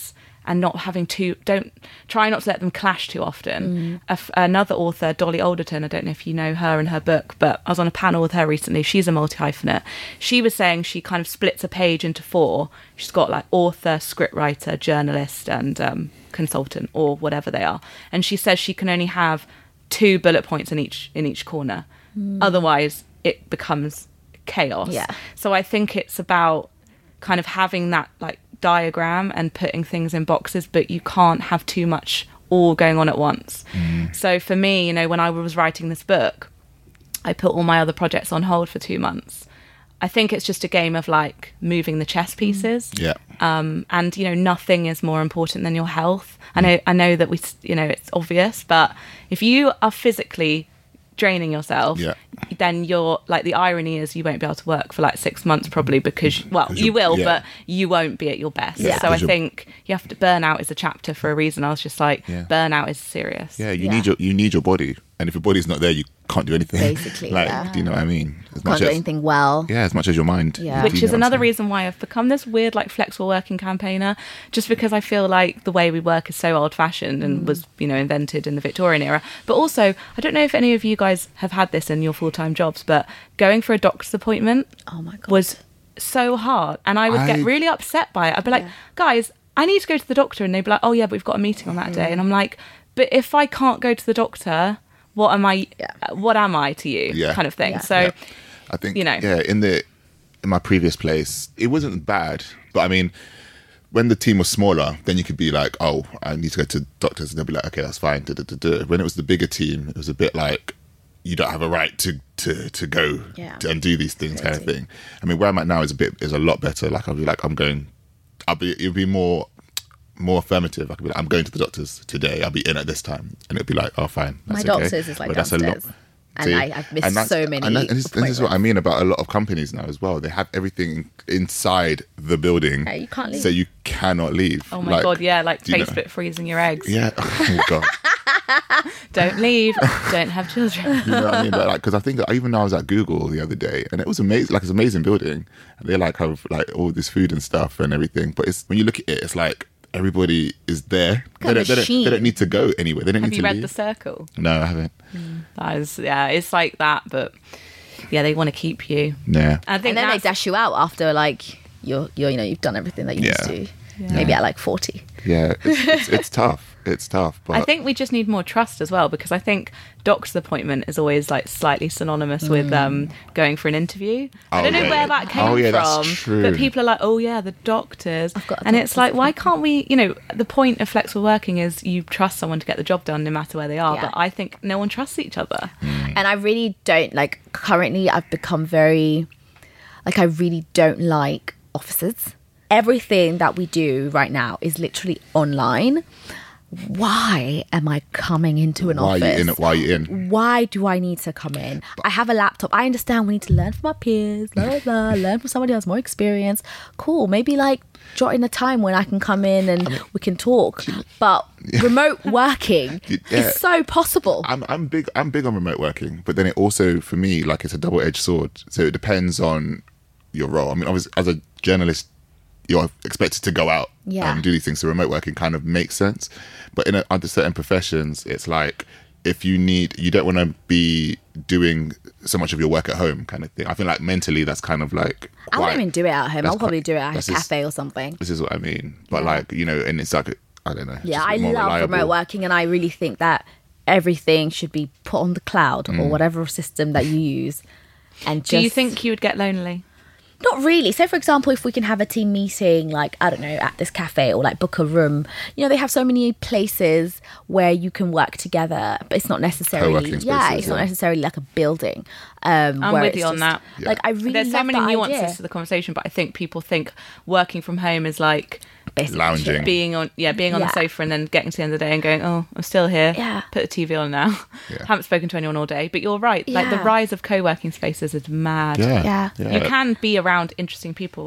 and not having to, don't try not to let them clash too often. A f- another author, Dolly Alderton, I don't know if you know her and her book, but I was on a panel with her recently. She's a multi-hyphenate. She was saying she kind of splits a page into four. She's got like author, scriptwriter, journalist, and um, consultant, or whatever they are. And she says she can only have two bullet points in each in each corner. Mm. Otherwise, it becomes chaos. Yeah. So I think it's about kind of having that like diagram and putting things in boxes, but you can't have too much all going on at once. Mm. So for me, you know, when I was writing this book, I put all my other projects on hold for two months. I think it's just a game of like moving the chess pieces. Yeah. Um, and you know, nothing is more important than your health. I know, I know that we, you know, it's obvious, but if you are physically draining yourself, yeah. then you're like, the irony is you won't be able to work for like six months probably because, well, you will, yeah. but you won't be at your best. Yeah. So I think you have to, burnout is a chapter for a reason. I was just like, yeah. burnout is serious. Yeah, you Yeah. need your you need your body, and if your body's not there, you can't do anything. Basically, like, yeah. do you know what I mean? As Can't do anything well. Yeah, as much as your mind. Yeah. Which Do you is know what I'm another saying? reason why I've become this weird like flexible working campaigner, just because I feel like the way we work is so old fashioned and Mm. was, you know, invented in the Victorian era. But also, I don't know if any of you guys have had this in your full-time jobs, but going for a doctor's appointment Oh my God. was so hard, and I would I- get really upset by it. I'd be like, Yeah. guys, I need to go to the doctor, and they'd be like, oh yeah, but we've got a meeting on that day, and I'm like, but if I can't go to the doctor, what am I? Yeah. What am I to you? Yeah. Kind of thing. Yeah. So. Yeah. I think you know. yeah, in the in my previous place, it wasn't bad, but I mean, when the team was smaller, then you could be like, oh, I need to go to doctors, and they'll be like, okay, that's fine. Da, da, da, da. When it was the bigger team, it was a bit like, you don't have a right to to to go Yeah. to, and do these things, kind of Crazy. thing. I mean, where I'm at now is a bit is a lot better. Like I'll be like, I'm going, I'll be it'll be more more affirmative. I could be like, I'm going to the doctors today. I'll be in at this time, and it'll be like, oh, fine. My That's doctor's okay. is like But that's a lot. downstairs. And See? I, I've missed And that's- so many And, that, and this, and this is what I appointments. mean about a lot of companies now as well. They have everything inside the building. Yeah, you can't leave. So you cannot leave. Oh my god, yeah, like do you know- Facebook freezing your eggs. Yeah. Oh god. Don't leave. Don't have children. You know what I mean? But like, because I think that even though I was at Google the other day, and it was amazing. Like, it's an amazing building, and they like have like all this food and stuff and everything. But it's when you look at it, it's like everybody is there. They Kind don't, of they, don't, they machine. don't need to go anywhere. They don't Have need you to read leave. The Circle? No, I haven't. That is, yeah, it's like that, but yeah, they want to keep you. Nah. I think And then they that's, dash you out after like you're, you're you know, you've done everything that you Yeah. need to do. Maybe at like forty. Yeah, it's, it's, it's tough. It's tough. But I think we just need more trust as well, because I think doctor's appointment is always like slightly synonymous with um, going for an interview. I Oh, don't know yeah, where yeah. that came Oh, yeah, from, that's true. but people are like, oh yeah, the doctors. I've got a and it's doctor's like, why can't we, you know, the point of flexible working is you trust someone to get the job done no matter where they are. Yeah. But I think no one trusts each other. And I really don't like, currently I've become very, like I really don't like offices. Everything that we do right now is literally online. Why am I coming into an why office? are you in it? Why are you in? Why do I need to come in? I have a laptop. I understand we need to learn from our peers, blah, blah, blah, learn from somebody who has more experience. Cool. Maybe like jot in a time when I can come in and we can talk. But remote working Yeah. is so possible. I'm I'm big I'm big on remote working, but then it also for me like it's a double edged sword. So it depends on your role. I mean, obviously as a journalist, you're expected to go out Yeah. and do these things. So remote working kind of makes sense. But in a, under certain professions, it's like if you need, you don't want to be doing so much of your work at home, kind of thing. I feel like mentally that's kind of like. I won't quite- even do it at home. that's I'll probably quite- do it at a that's just- cafe or something. This is what I mean. But like you know, and it's like I don't know. Yeah, just I more love reliable. remote working, and I really think that everything should be put on the cloud Mm. or whatever system that you use. And Do you just- think you would get lonely? Not really. So, for example, if we can have a team meeting, like, I don't know, at this cafe or like book a room, you know, they have so many places where you can work together, but it's not necessarily, Co-working yeah, spaces, it's not yeah. necessarily like a building. Um, I'm where with it's you on just- that. Like, I really There's so love many that nuances idea. to the conversation, but I think people think working from home is like Basically, Lounging. being on yeah being on Yeah. the sofa and then getting to the end of the day and going, oh, I'm still here. Yeah. Put the T V on now. Yeah. Haven't spoken to anyone all day. But you're right. Like the Yeah. rise of co-working spaces is mad. Yeah. Yeah. yeah. You can be around interesting people.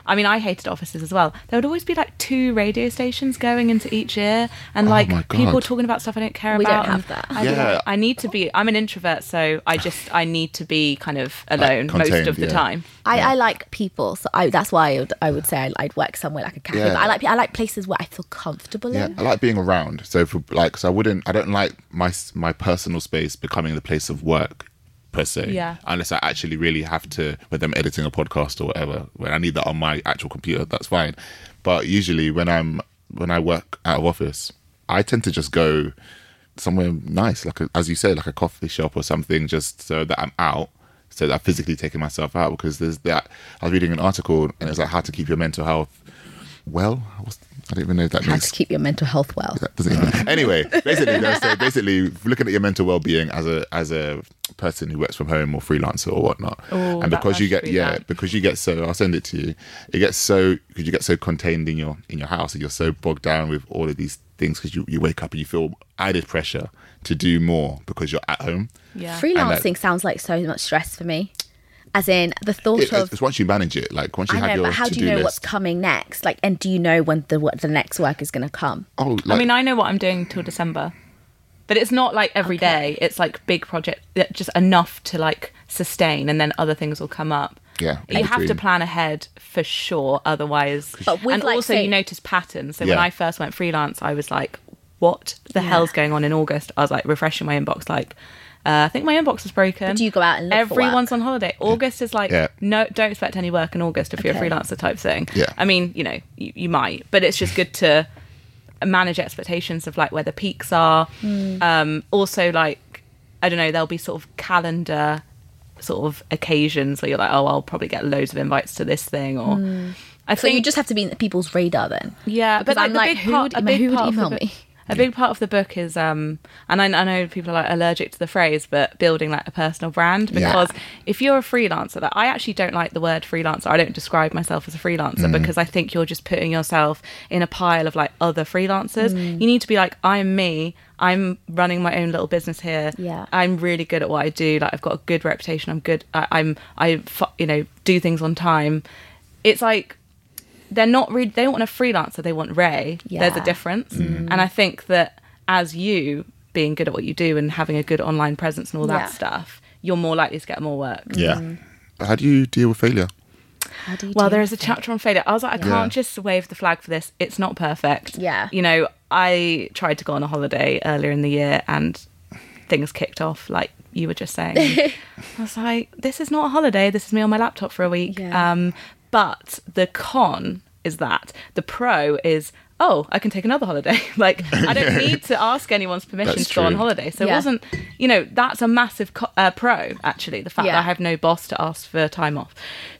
I mean, I hated offices as well. There would always be like two radio stations going into each ear, and Oh like my God. people talking about stuff I don't care We don't about. have and that. I, Yeah. don't- I need to be. I'm an introvert, so I just I need to be kind of alone most contained, of the yeah. time. I, I like people, so I, that's why I would, I would say I'd work somewhere like a cafe. Yeah. But I like I like places where I feel comfortable Yeah, in. I like being around. So for like, so I wouldn't. I don't like my my personal space becoming the place of work per se. Yeah. Unless I actually really have to, whether I'm editing a podcast or whatever. When I need that on my actual computer, that's fine. But usually when I'm when I work out of office, I tend to just go somewhere nice, like a, as you say, like a coffee shop or something, just so that I'm out. So that I'm physically taking myself out, because there's that. I was reading an article and it's like how to keep your mental health well. What's, I don't even know if that How means. to keep your mental health well. That doesn't even. Anyway, basically, no, so basically, looking at your mental well-being as a as a person who works from home or freelancer or whatnot, Oh, and that because you must get be yeah, bad. because you get so I'll send it to you. It gets so because you get so contained in your in your house, and you're so bogged down with all of these things, because you you wake up and you feel added pressure to do more because you're at home. Yeah. Freelancing sounds like so much stress for me. As in the thought It, of it's once you manage it, like once you I have know, your but how do to-do you know list. what's coming next? Like, and do you know when the what the next work is going to come? Oh, I like, mean, I know what I'm doing till December, but it's not like every day. It's like big project, that just enough to like sustain, and then other things will come up. Yeah, in you have to between. plan ahead for sure. Otherwise, But with, and like, also say- you notice patterns. So when Yeah. I first went freelance, I was like, "What the Yeah. hell's going on in August?" I was like refreshing my inbox, like. Uh, I think my inbox was broken. But do you go out and look for Everyone's work? on holiday. August is like, Yeah. no, don't expect any work in August if you're a Okay. freelancer type thing. Yeah. I mean, you know, you, you might, but it's just good to manage expectations of like where the peaks are. Hmm. Um, also, like, I don't know, there'll be sort of calendar sort of occasions where you're like, oh, I'll probably get loads of invites to this thing, or I So think you just have to be in people's radar then. yeah, Because but like I'm the like, big who part, would a email- big who would part of the email book- me? A big part of the book is, um, and I, I know people are like allergic to the phrase, but building like a personal brand. Yeah. Because if you're a freelancer, like, I actually don't like the word freelancer. I don't describe myself as a freelancer because I think you're just putting yourself in a pile of like other freelancers. You need to be like, I'm me. I'm running my own little business here. Yeah. I'm really good at what I do. Like I've got a good reputation. I'm good. I, I'm I fu- you know do things on time. It's like. They're not really, they don't want a freelancer, they want Ray. There's a Yeah. difference. And I think that as you being good at what you do and having a good online presence and all that Yeah. stuff, you're more likely to get more work. yeah. How do you deal with failure? How do you Well, do there is a that? chapter on failure. I was like, I can't Yeah. just wave the flag for this. It's not perfect. Yeah. You know, I tried to go on a holiday earlier in the year and things kicked off, like you were just saying. I was like, this is not a holiday. This is me on my laptop for a week. Yeah. Um, but the con is that. The pro is, oh, I can take another holiday. Like, I don't need to ask anyone's permission That's to go on true. holiday. So Yeah. it wasn't, you know, that's a massive co- uh, pro, actually, the fact Yeah. that I have no boss to ask for time off.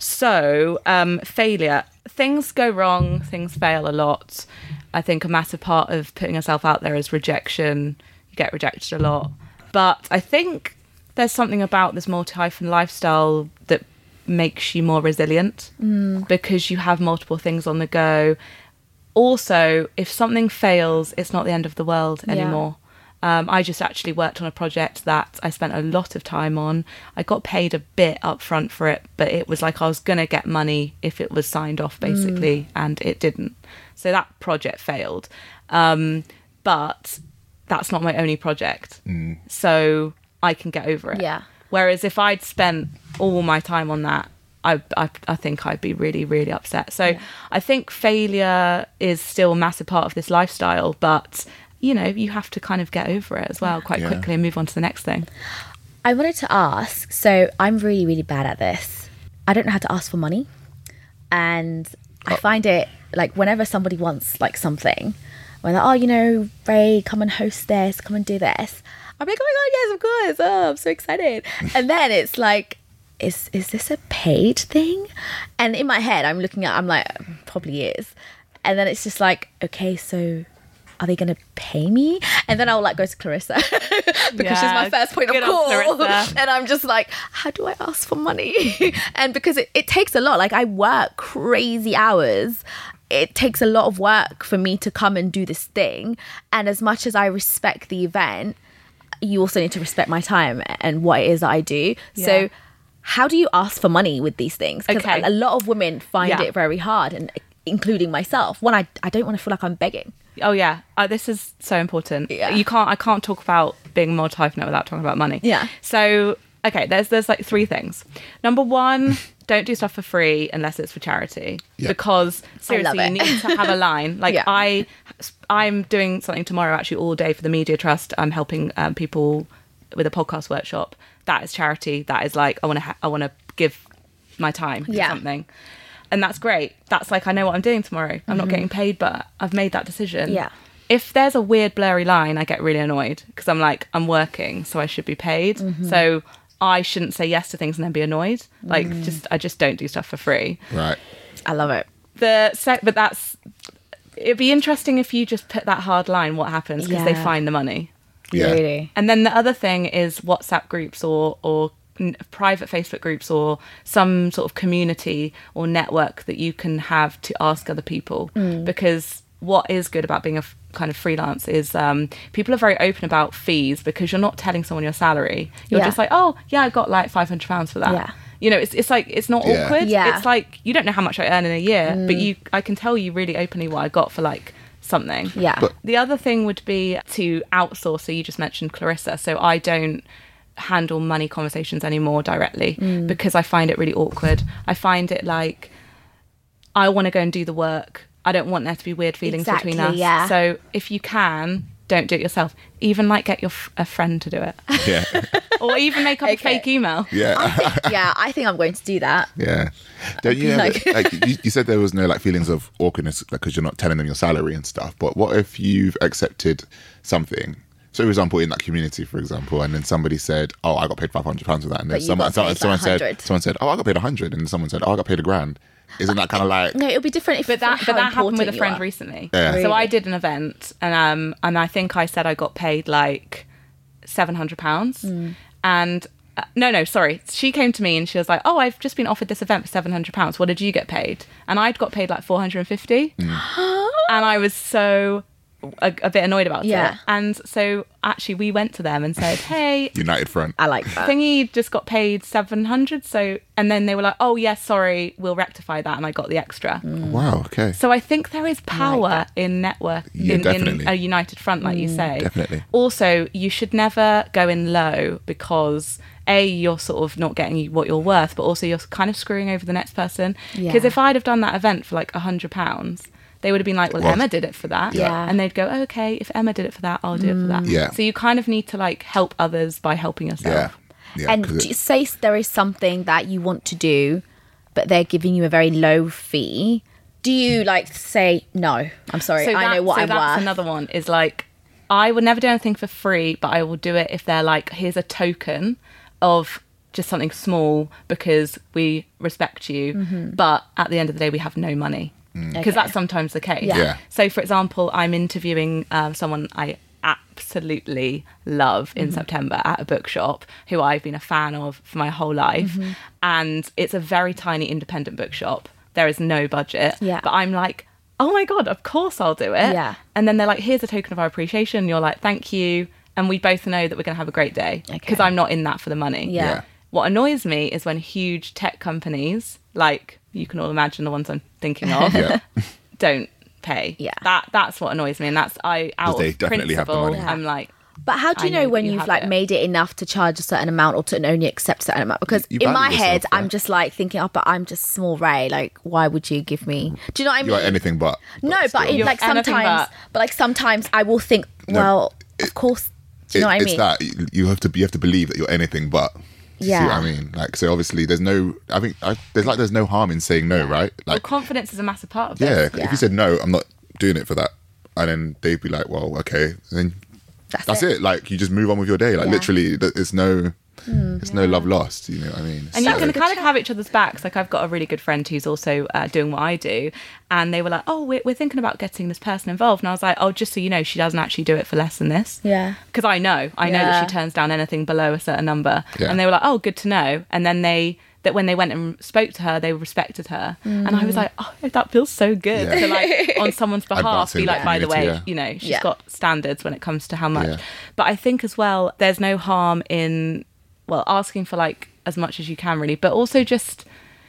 So, um, failure. Things go wrong, things fail a lot. I think a massive part of putting yourself out there is rejection. You get rejected a lot. But I think there's something about this multi-hyphen lifestyle that makes you more resilient because you have multiple things on the go. Also, if something fails, it's not the end of the world Yeah. anymore. Um, I just actually worked on a project that I spent a lot of time on. I got paid a bit up front for it, but it was like I was going to get money if it was signed off, basically, and it didn't. So that project failed. Um, but that's not my only project. So I can get over it. Yeah. Whereas if I'd spent all my time on that, I, I, I think I'd be really, really upset. So I think failure is still a massive part of this lifestyle, but, you know, you have to kind of get over it as well quite Yeah. quickly and move on to the next thing. I wanted to ask, so I'm really, really bad at this. I don't know how to ask for money. And I find it like whenever somebody wants like something, when they're, oh, you know, Ray, come and host this, come and do this. I'm like, oh my God, yes, of course. Oh, I'm so excited. And then it's like, is is this a paid thing? And in my head, I'm looking at, I'm like, probably is. And then it's just like, okay, so are they going to pay me? And then I'll like go to Clarissa because she's my Yeah, first point of good old call. Clarissa. And I'm just like, how do I ask for money? And because it, it takes a lot, like I work crazy hours. It takes a lot of work for me to come and do this thing. And as much as I respect the event, you also need to respect my time and what it is that I do. Yeah. So how do you ask for money with these things? Because Okay. a, a lot of women find Yeah. it very hard, and including myself. One, I, I don't want to feel like I'm begging. Oh yeah, uh, this is so important. Yeah. You can't. I can't talk about being a model hyphenate without talking about money. Yeah. So okay, there's there's like three things. Number one, don't do stuff for free unless it's for charity, Yeah. because seriously, I you love it. need to have a line. Like Yeah. I, I'm doing something tomorrow actually all day for the Media Trust. I'm helping um, people with a podcast workshop. That is charity. That is like I want to ha- I want to give my time to Yeah. something. And that's great. That's like, I know what I'm doing tomorrow. I'm not getting paid, but I've made that decision. Yeah. If there's a weird blurry line, I get really annoyed because I'm like, I'm working, so I should be paid. So I shouldn't say yes to things and then be annoyed. Like, just I just don't do stuff for free. Right. I love it. The sec- but that's it'd be interesting if you just put that hard line. What happens because they Yeah. find the money. Yeah. Really. And then the other thing is WhatsApp groups or or n- private Facebook groups or some sort of community or network that you can have to ask other people. Because what is good about being a f- kind of freelance is um, people are very open about fees because you're not telling someone your salary. You're Yeah. just like, oh, yeah, I got like five hundred pounds for that. Yeah. You know, it's it's like, it's not Yeah. awkward. Yeah. It's like, you don't know how much I earn in a year, but you, I can tell you really openly what I got for like something. Yeah. But- The other thing would be to outsource. So you just mentioned Clarissa. So I don't handle money conversations anymore directly Mm. because I find it really awkward. I find it like I want to go and do the work. I don't want there to be weird feelings Exactly, between us. yeah. So if you can, don't do it yourself. Even like get your f- a friend to do it, Yeah. or even make up a Okay. fake email. Yeah. I think, yeah, I think I'm going to do that. Yeah. Don't you ever, Like- like you, you said there was no like feelings of awkwardness because you're not telling them your salary and stuff. But what if you've accepted something? So, for example, in that community, for example, and then somebody said, "Oh, I got paid five hundred pounds for that," and then But you someone, got someone, paid, someone like, said, one hundred. "Someone said, oh, I got paid a hundred," and then someone said, "Oh, I got paid a grand." Isn't that kind of like? No, it'll be different if But that, how but that happened with important a you friend are. recently. Yeah. So Really? I did an event, and um, and I think I said I got paid like seven hundred pounds, Hmm. and uh, no, no, sorry, she came to me and she was like, "Oh, I've just been offered this event for seven hundred pounds. What did you get paid?" And I'd got paid like four hundred and fifty, Mm. and I was so a, a bit annoyed about Yeah. it. And so actually, we went to them and said, "Hey." United Front. I like that. Thingy just got paid seven hundred, so and then they were like, "Oh yes, sorry, we'll rectify that," and I got the extra. Wow. Okay. So I think there is power in network, Yeah, in, in definitely. a united front, like you say. Definitely. Also, you should never go in low because A, you're sort of not getting what you're worth, but also you're kind of screwing over the next person. Because Yeah. if I'd have done that event for like a hundred pounds, they would have been like, well, Well, Emma did it for that. Yeah. And they'd go, oh, okay, if Emma did it for that, I'll do it for that. Yeah. So you kind of need to like help others by helping yourself. Yeah. Yeah. And 'cause do you it- say there is something that you want to do, but they're giving you a very low fee. Do you like say no? I'm sorry, I that- know what so I'm that's worth. another one is like I would never do anything for free, but I will do it if they're like, here's a token of just something small because we respect you, Mm-hmm. but at the end of the day we have no money, because Okay. that's sometimes the case. Yeah. Yeah. So for example, I'm interviewing um, someone I absolutely love in Mm-hmm. September at a bookshop who I've been a fan of for my whole life, Mm-hmm. and it's a very tiny independent bookshop. There is no budget, Yeah. but I'm like, oh my god, of course I'll do it. Yeah. And then they're like, here's a token of our appreciation. And you're like, thank you, and we both know that we're going to have a great day because Okay. I'm not in that for the money. Yeah. Yeah. What annoys me is when huge tech companies, like you can all imagine the ones I'm thinking of, Yeah. don't pay. Yeah. That that's what annoys me, and that's I out they of definitely have the principle, money. I'm like, But how do you I know, know that when you you've have like it. made it enough to charge a certain amount or to only accept a certain amount? Because You in my value head, yourself, I'm right? just like thinking, oh, but I'm just small Ray. Like, why would you give me? Do you know what I mean? You are anything but. no, but still. in, You're like anything sometimes, but. but like sometimes I will think, No, well, of course. Do you know It- what I it's mean? that you- you have to you have to believe that you're anything but. Do you Yeah. See what I mean? Like, so obviously, there's no. I think I, there's like there's no harm in saying no, right? well, Like, confidence is a massive part of yeah, this. If you said no, I'm not doing it for that, and then they'd be like, well, okay, then That's, that's it. it. Like, you just move on with your day. Like, Yeah. literally, th- it's no, it's no love lost. You know what I mean? And you So- can kind of have each other's backs. Like I've got a really good friend who's also uh, doing what I do, and they were like, "Oh, we're, we're thinking about getting this person involved." And I was like, "Oh, just so you know, she doesn't actually do it for less than this." Yeah. Because I know, I know that Yeah. she turns down anything below a certain number. Yeah. And they were like, "Oh, good to know." And then they that when they went and spoke to her, they respected her, and I was like, "Oh, that feels so good Yeah. to like on someone's behalf Advancing be the like, by the way, community, yeah. you know, she's Yeah. got standards when it comes to how much." Yeah. But I think as well, there's no harm in well asking for like as much as you can, really. But also just,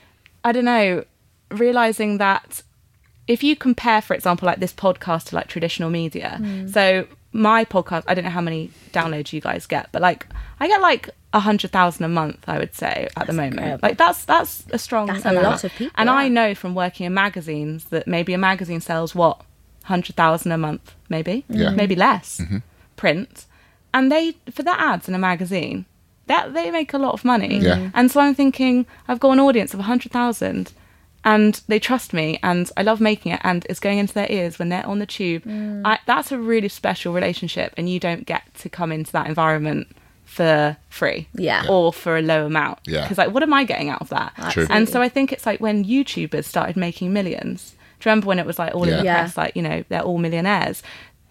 I don't know, realising that if you compare, for example, like this podcast to like traditional media, mm. so my podcast, I don't know how many downloads you guys get, but like I get like a hundred thousand a month, I would say, at that's the moment. Incredible. Like that's that's a strong that's amount. a lot of people. And yeah. I know from working in magazines that maybe a magazine sells what hundred thousand a month, maybe, yeah. maybe less, mm-hmm. print, and they for their ads in a magazine, that they make a lot of money. Yeah. And so I'm thinking, I've got an audience of a hundred thousand. And they trust me, and I love making it, and it's going into their ears when they're on the tube. Mm. I, that's a really special relationship, and you don't get to come into that environment for free, yeah, or for a low amount. Yeah, because like, what am I getting out of that? True. And so I think it's like when YouTubers started making millions. Do you remember when it was like all yeah. in the yeah. press, like, you know, they're all millionaires?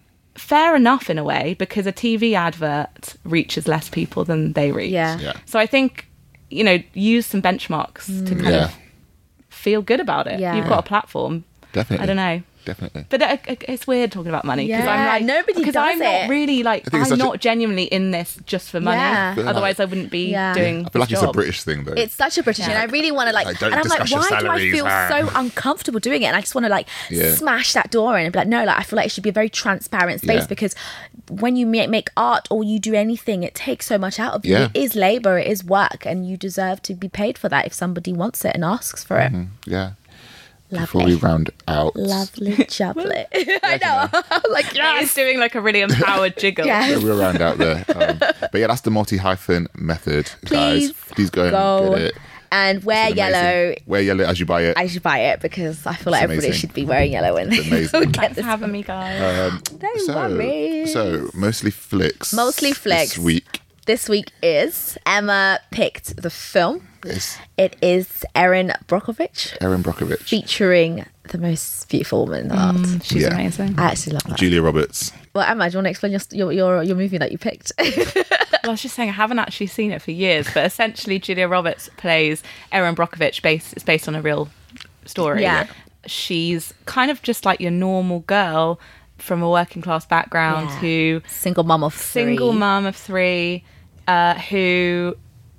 Fair enough in a way, because a T V advert reaches less people than they reach. Yeah. yeah. So I think, you know, use some benchmarks mm. to kind yeah. of feel good about it. Yeah. You've got a platform. Definitely. I don't know. Definitely. But it, it, it's weird talking about money because yeah, I'm like nobody because does I'm it. not really like it's I'm such not a- genuinely in this just for money. Yeah. I Otherwise, like- I wouldn't be Yeah. doing. I feel like this it's a job. British thing, though. It's such a British thing. Yeah. I really want to like, Like, don't and I'm like, discuss your why do I salaries, feel ah. so uncomfortable doing it? And I just want to like Yeah. smash that door in and be like, no, like I feel like it should be a very transparent space Yeah. because when you make, make art or you do anything, it takes so much out of you. Yeah. It is labor, it is work, and you deserve to be paid for that if somebody wants it and asks for it. Mhm. Yeah. Lovely. Before we round out. Lovely chocolate. I know. I'm like, Yeah, it's doing like a really empowered jiggle. Yes. Yeah, we'll round out there. Um, but yeah, that's the multi-hyphen method, Please guys. Please go, go and get it. and wear It's yellow. amazing. Wear yellow as you buy it. I should buy it because I feel like It's everybody amazing. should be wearing yellow when they amazing. get Thanks this. for having me, guys. Um, No so, worries. so, mostly flicks. Mostly flicks. This week. This week is Emma picked the film. It's It is Erin Brockovich Erin Brockovich. featuring the most beautiful woman in the world. Mm, she's Yeah. amazing. I actually love that. Julia Roberts. Well, Emma, do you want to explain your your your, your movie that you picked? Well, I was just saying I haven't actually seen it for years, but essentially Julia Roberts plays Erin Brockovich. Based it's based on a real story. Yeah. She's kind of just like your normal girl from a working class background Yeah. who Single mum of three. single mum of three, uh, who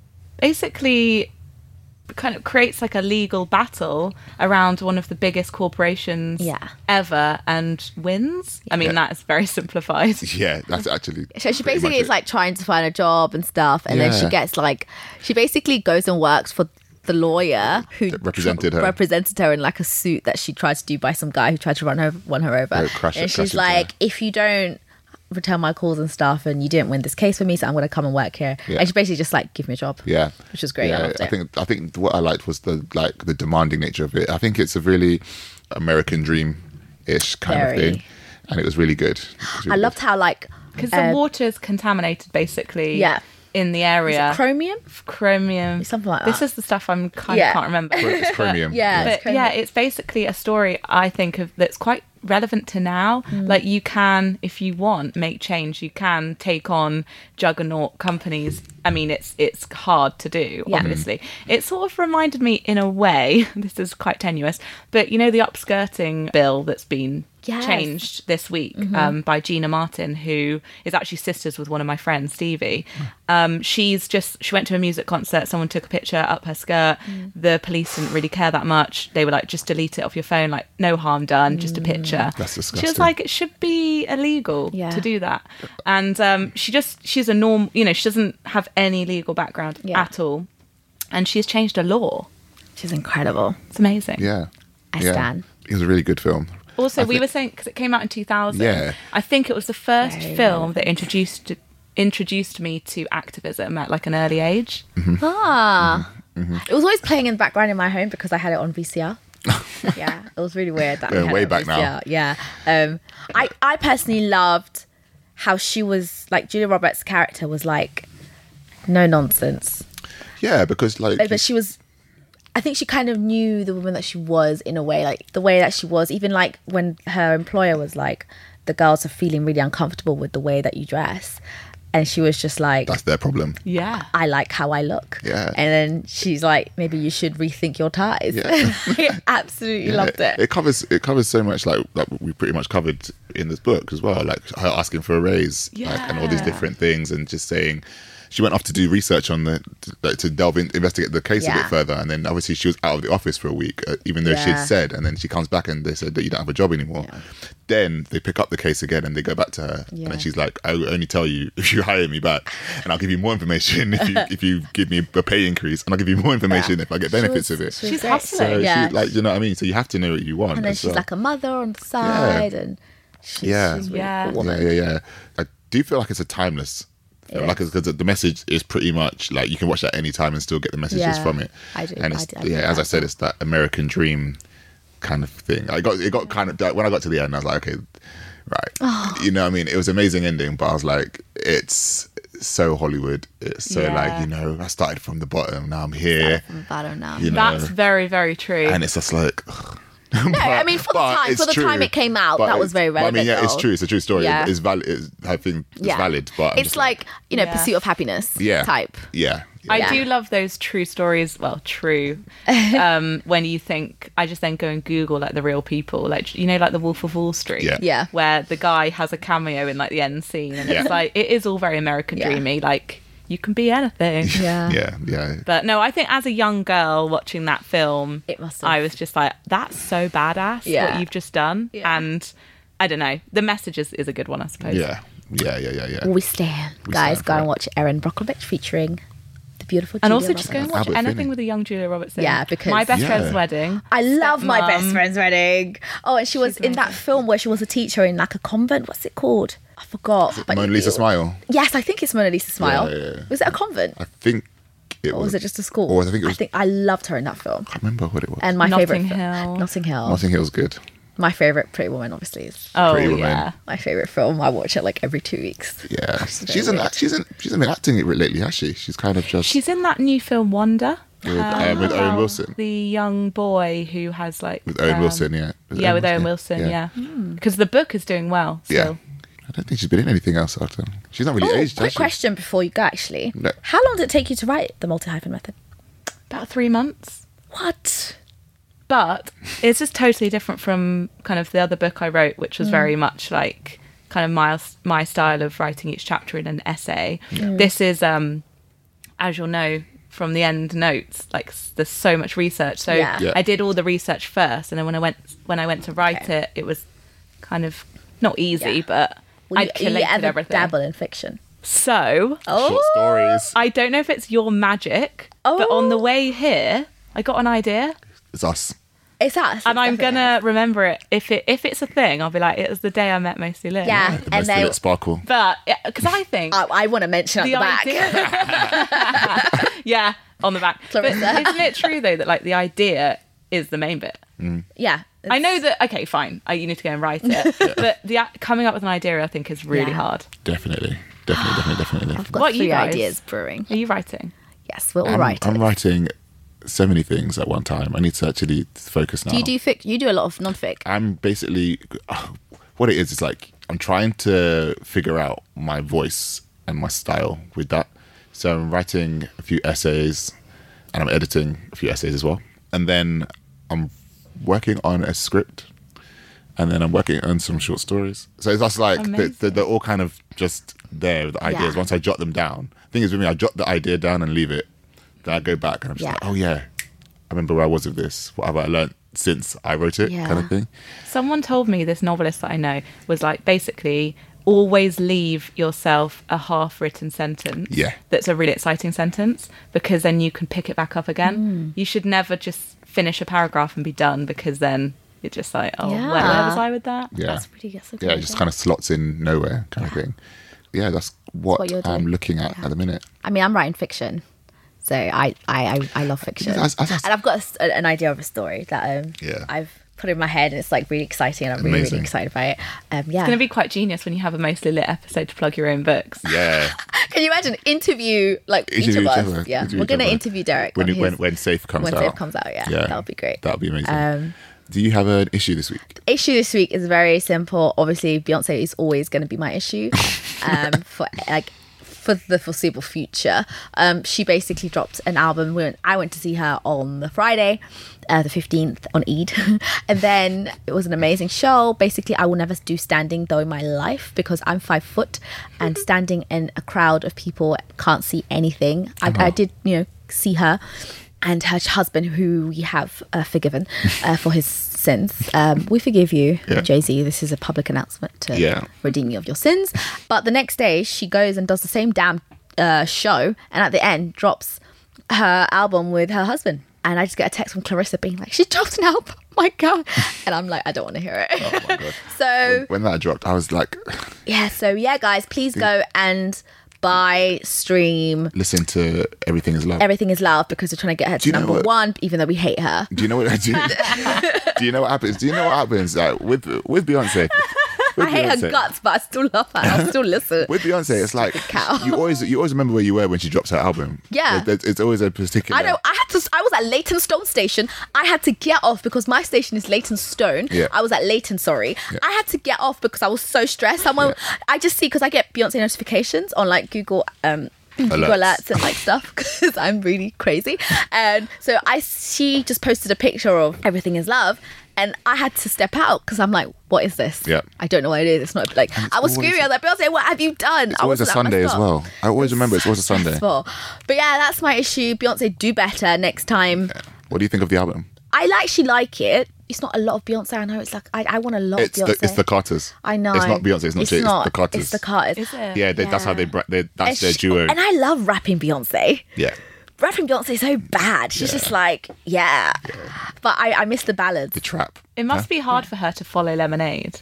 basically kind of creates like a legal battle around one of the biggest corporations Yeah. ever and wins. I mean, Yeah. that is very simplified. Yeah, that's actually. So she pretty basically much is it. like trying to find a job and stuff, and then she Yeah. gets like she basically goes and works for the lawyer who That represented her. represented her in like a suit that she tried to do by some guy who tried to run her run her over. Oh, crash it- and crash she's into like, her. if you don't return my calls and stuff, and you didn't win this case for me, so I'm going to come and work here. Yeah. And she basically just like give me a job. Yeah, Which was great. I Yeah, loved I it. think I think what I liked was the like the demanding nature of it. I think it's a really American dream ish kind Very. of thing, and it was really good. It was I really loved good. how like Because uh, the water is contaminated basically Yeah. in the is area. it chromium, chromium. something like This that. is the stuff I'm kind Yeah. of can't remember. It's chromium. Yeah. But it's chromium. yeah, it's basically a story I think of that's quite relevant to now. Mm. Like you can, if you want, make change. You can take on juggernaut companies. I mean, it's it's hard to do. Yeah. Obviously, it sort of reminded me in a way. This is quite tenuous, but you know the upskirting bill that's been Yes. changed this week Mm-hmm. um, by Gina Martin, who is actually sisters with one of my friends, Stevie. Um, she's just she went to a music concert. Someone took a picture up her skirt. Mm. The police didn't really care that much. They were like, just delete it off your phone. Like, no harm done. Just a picture. That's She was disgusting. like, it should be illegal Yeah. to do that. And um, she just she's a norm. You know, she doesn't have any legal background Yeah. at all, and she's changed a law. She's incredible. It's amazing. Yeah, I yeah. stan. It was a really good film. Also, I we think- were saying because it came out in two thousand. Yeah. I think it was the first Very film that introduced introduced me to activism at like an early age. Ah. Mm-hmm. It was always playing in the background in my home because I had it on V C R. Yeah, it was really weird that we Going had way it on back V C R. now. Yeah. Um, I, I personally loved how she was, like, Julia Roberts' character was like, no nonsense. Yeah, because like But she was, I think she kind of knew the woman that she was in a way, like the way that she was, even like when her employer was like, the girls are feeling really uncomfortable with the way that you dress. And she was just like, that's their problem. Yeah. I like how I look. Yeah. And then she's like, maybe you should rethink your ties. Yeah. I absolutely Yeah, loved it. It covers it covers so much like like we pretty much covered in this book as well. Like her asking for a raise, like, and all these Yeah. different things, and just saying, she went off to do research on the to, to delve in, investigate the case a Yeah. bit further, and then obviously she was out of the office for a week, uh, even though she Yeah. had said, and then she comes back and they said that you don't have a job anymore. Yeah. Then they pick up the case again and they go back to her, and Yeah. then she's like, "I will only tell you if you hire me back, and I'll give you more information if you if you give me a pay increase, and I'll give you more information Yeah. if I get She benefits was- of it." she was She's great. hustling. So Yeah. she, like, you know what I mean? So you have to know what you want. And then as she's well. like a mother on the side, and she's, Yeah. she's really Yeah. cool Yeah, woman. yeah, yeah. I do feel like it's a timeless film, It like because the message is pretty much like you can watch that any time and still get the messages Yeah, from it. I do- And I it's, do- I do yeah, like as I that said, film. it's that American dream kind of thing. I got it got kind of when I got to the end, I was like, okay, right, Oh. you know what I mean? It was an amazing ending, but I was like, it's so Hollywood. It's so Yeah. like, you know, I started from the bottom, now I'm here. From the bottom now. You know, That's very, very true. and it's just like. No, I mean, for the time- for the time it came out, that was very I mean, relevant, yeah, it's though. true. It's a true story. Yeah. It's valid. It's, I think it's Yeah. valid, but I'm it's just like, you know, Yeah. Pursuit of Happiness yeah, type. Yeah, I Yeah. do love those true stories. Well, true. Um, when you think, I just then go and Google like the real people, like you know, like the Wolf of Wall Street. Yeah. Yeah. Where the guy has a cameo in like the end scene, and Yeah. it's like it is all very American Yeah. dreamy. Like you can be anything. Yeah. yeah, yeah. But no, I think as a young girl watching that film, It must have- I was just like, that's so badass Yeah. what you've just done. Yeah. And I don't know, the message is, is a good one, I suppose. Yeah, yeah, yeah, yeah, yeah. We stand. We Guys, stand go for and it. watch Erin Brockovich featuring the beautiful And Julia also just go and Roberts. watch Albert anything Finney. with a young Julia Roberts in. Yeah, because- My Best Yeah. Friend's Wedding. I love My Best Stepmom. Friend's Wedding. Oh, and she was She's in that film where she was a teacher in like a convent. What's it called? I forgot. But Mona Lisa Smile. Yes, I think it's Mona Lisa Smile. Yeah, yeah, yeah. Was it a convent? I think it Or was it just a school? Or I think it was. I think I loved her in that film. I can't remember what it was. And my Notting favorite Hill. Notting Hill. Notting Hill's good. My favorite Pretty Woman, obviously, is Oh, Pretty Woman. yeah. my favorite film. I watch it like every two weeks. Yeah, very she's in. weird. She's in. She's been acting it lately, has she? She's kind of just She's in that new film, Wonder. with, uh, with Owen about Wilson. The young boy who has like. With Owen um, Wilson, yeah. Yeah, with Owen Wilson, yeah. Because the book is doing well. Yeah. Still. I don't think she's been in anything else after. She's not really Oh, aged, quick has she? question before you go, actually. No. How long did it take you to write the multi-hyphen method? About three months. What? But it's just totally different from kind of the other book I wrote, which was Mm. very much like kind of my my style of writing each chapter in an essay. This is, um, as you'll know from the end notes, like s- there's so much research. So Yeah. Yeah. I did all the research first, and then when I went when I went to write Okay. it, it was kind of not easy, Yeah. but Will I'd you, you collated ever everything. dabble in fiction? So Oh, Short stories. I don't know if it's your magic, but on the Oh. way here, I got an idea. It's us. it's us. And it's I'm definitely gonna us. remember it. If it if it's a thing, I'll be like, it was the day I met Mostly Lit. Yeah, The and most then lit sparkle. But because I think I, I want to mention at the the back. idea, yeah, on the back. But Clarissa. isn't it true though that like the idea is the main bit? Yeah, I know that. Okay, fine. I, you need to go and write it. But the a- coming up with an idea, I think, is really Yeah. hard. Definitely. Definitely, definitely, definitely. I've got What, you three guys? ideas brewing. Are you writing? Yes, we're all I'm, writers. I'm writing so many things at one time. I need to actually focus now. Do you do fic? You do a lot of non-fic. I'm basically what it is is like I'm trying to figure out my voice and my style with that. So I'm writing a few essays and I'm editing a few essays as well. And then I'm working on a script and then I'm working on some short stories. So it's just like they, they, they're all kind of just there, the ideas. Yeah. Once I jot them down. The thing is with me, I jot the idea down and leave it. Then I go back and I'm just Yeah. like, oh yeah, I remember where I was with this. What have I learned since I wrote it, Yeah. kind of thing. Someone told me, this novelist that I know, was like basically always leave yourself a half-written sentence Yeah. that's a really exciting sentence, because then you can pick it back up again. Mm. You should never just finish a paragraph and be done, because then you're just like, oh, Yeah. where, where was I with that? Yeah. That's pretty good. That's a good Yeah, it just idea. kind of slots in nowhere kind of thing. Yeah, that's what, what you're I'm doing. looking at Yeah. at the minute. I mean, I'm writing fiction, so I I, I, I love fiction, As- as- as- and I've got a s an idea of a story that um Yeah. I've put in my head, and it's like really exciting, and I'm really Amazing. really excited about it. Um, yeah, It's going to be quite genius when you have a Mostly Lit episode to plug your own books. Yeah. Can you imagine interview like Interview each each of us? other, Yeah, interview we're each gonna other. interview Derek When on it- when- his- when Safe comes when out. Safe comes out. Yeah, that would be great. That would be amazing. Um, Do you have an issue this week? issue this week is very simple. Obviously, Beyonce is always going to be my issue. Um, for like for the foreseeable future. Um, she basically dropped an album. We went, I went to see her on the Friday, uh, the fifteenth on Eid. And then it was an amazing show. Basically, I will never do standing though in my life because I'm five foot and standing in a crowd of people can't see anything. I, I did, you know, see her and her husband, who we have uh, forgiven uh, for his sins. Um, we forgive you, Yeah. Jay-Z. This is a public announcement to Yeah. redeem you of your sins. But the next day, she goes and does the same damn uh, show, and at the end, drops her album with her husband. And I just get a text from Clarissa being like, she dropped an album. Oh my God. And I'm like, I don't want to hear it. Oh my God. So, When, when that dropped, I was like, yeah. So, yeah, guys, please go and buy, stream listen to Everything Is Love. Everything Is Love because we're trying to get her Do to you know number what- one, even though we hate her. Do you know what I do? Do you know what happens? Do you know what happens? Like with with Beyonce. With I hate her Beyonce. guts, but I still love her. I'll still listen. With Beyonce, it's like cow. you always you always remember where you were when she drops her album. Yeah. It- it's always a particular. I know. I had to. I was at Leighton Stone station. I had to get off because my station is Leighton Stone. Yeah. I was at Leighton. Sorry. Yeah. I had to get off because I was so stressed. Someone. Yeah. I just see because I get Beyonce notifications on like Google. Um, Google Alerts. alerts and like stuff because I'm really crazy. And so I, she just posted a picture of Everything Is Love, and I had to step out because I'm like, what is this? Yeah. I don't know what it is. It's not like it's I was always- screaming. I was like, Beyonce, what have you done? It's I always a wasn't at my Sunday as spot. well. I always remember it's always a Sunday. Stressful. But yeah, that's my issue. Beyonce, do better next time. What do you think of the album? I actually like it. It's not a lot of Beyonce. I know it's like I, I want a lot It's of Beyonce. the it's the Carters. I know. It's not Beyonce. It's not. Jay, It's the Carters. It's the Carters. Is it? Yeah, they, that's how they. bra- they that's And their she- duo. And I love rapping Beyonce. yeah. Rapping Beyonce is so bad. She's Yeah. just like, yeah. But I, I miss the ballads. The trap. It must Huh? be hard for her to follow Lemonade.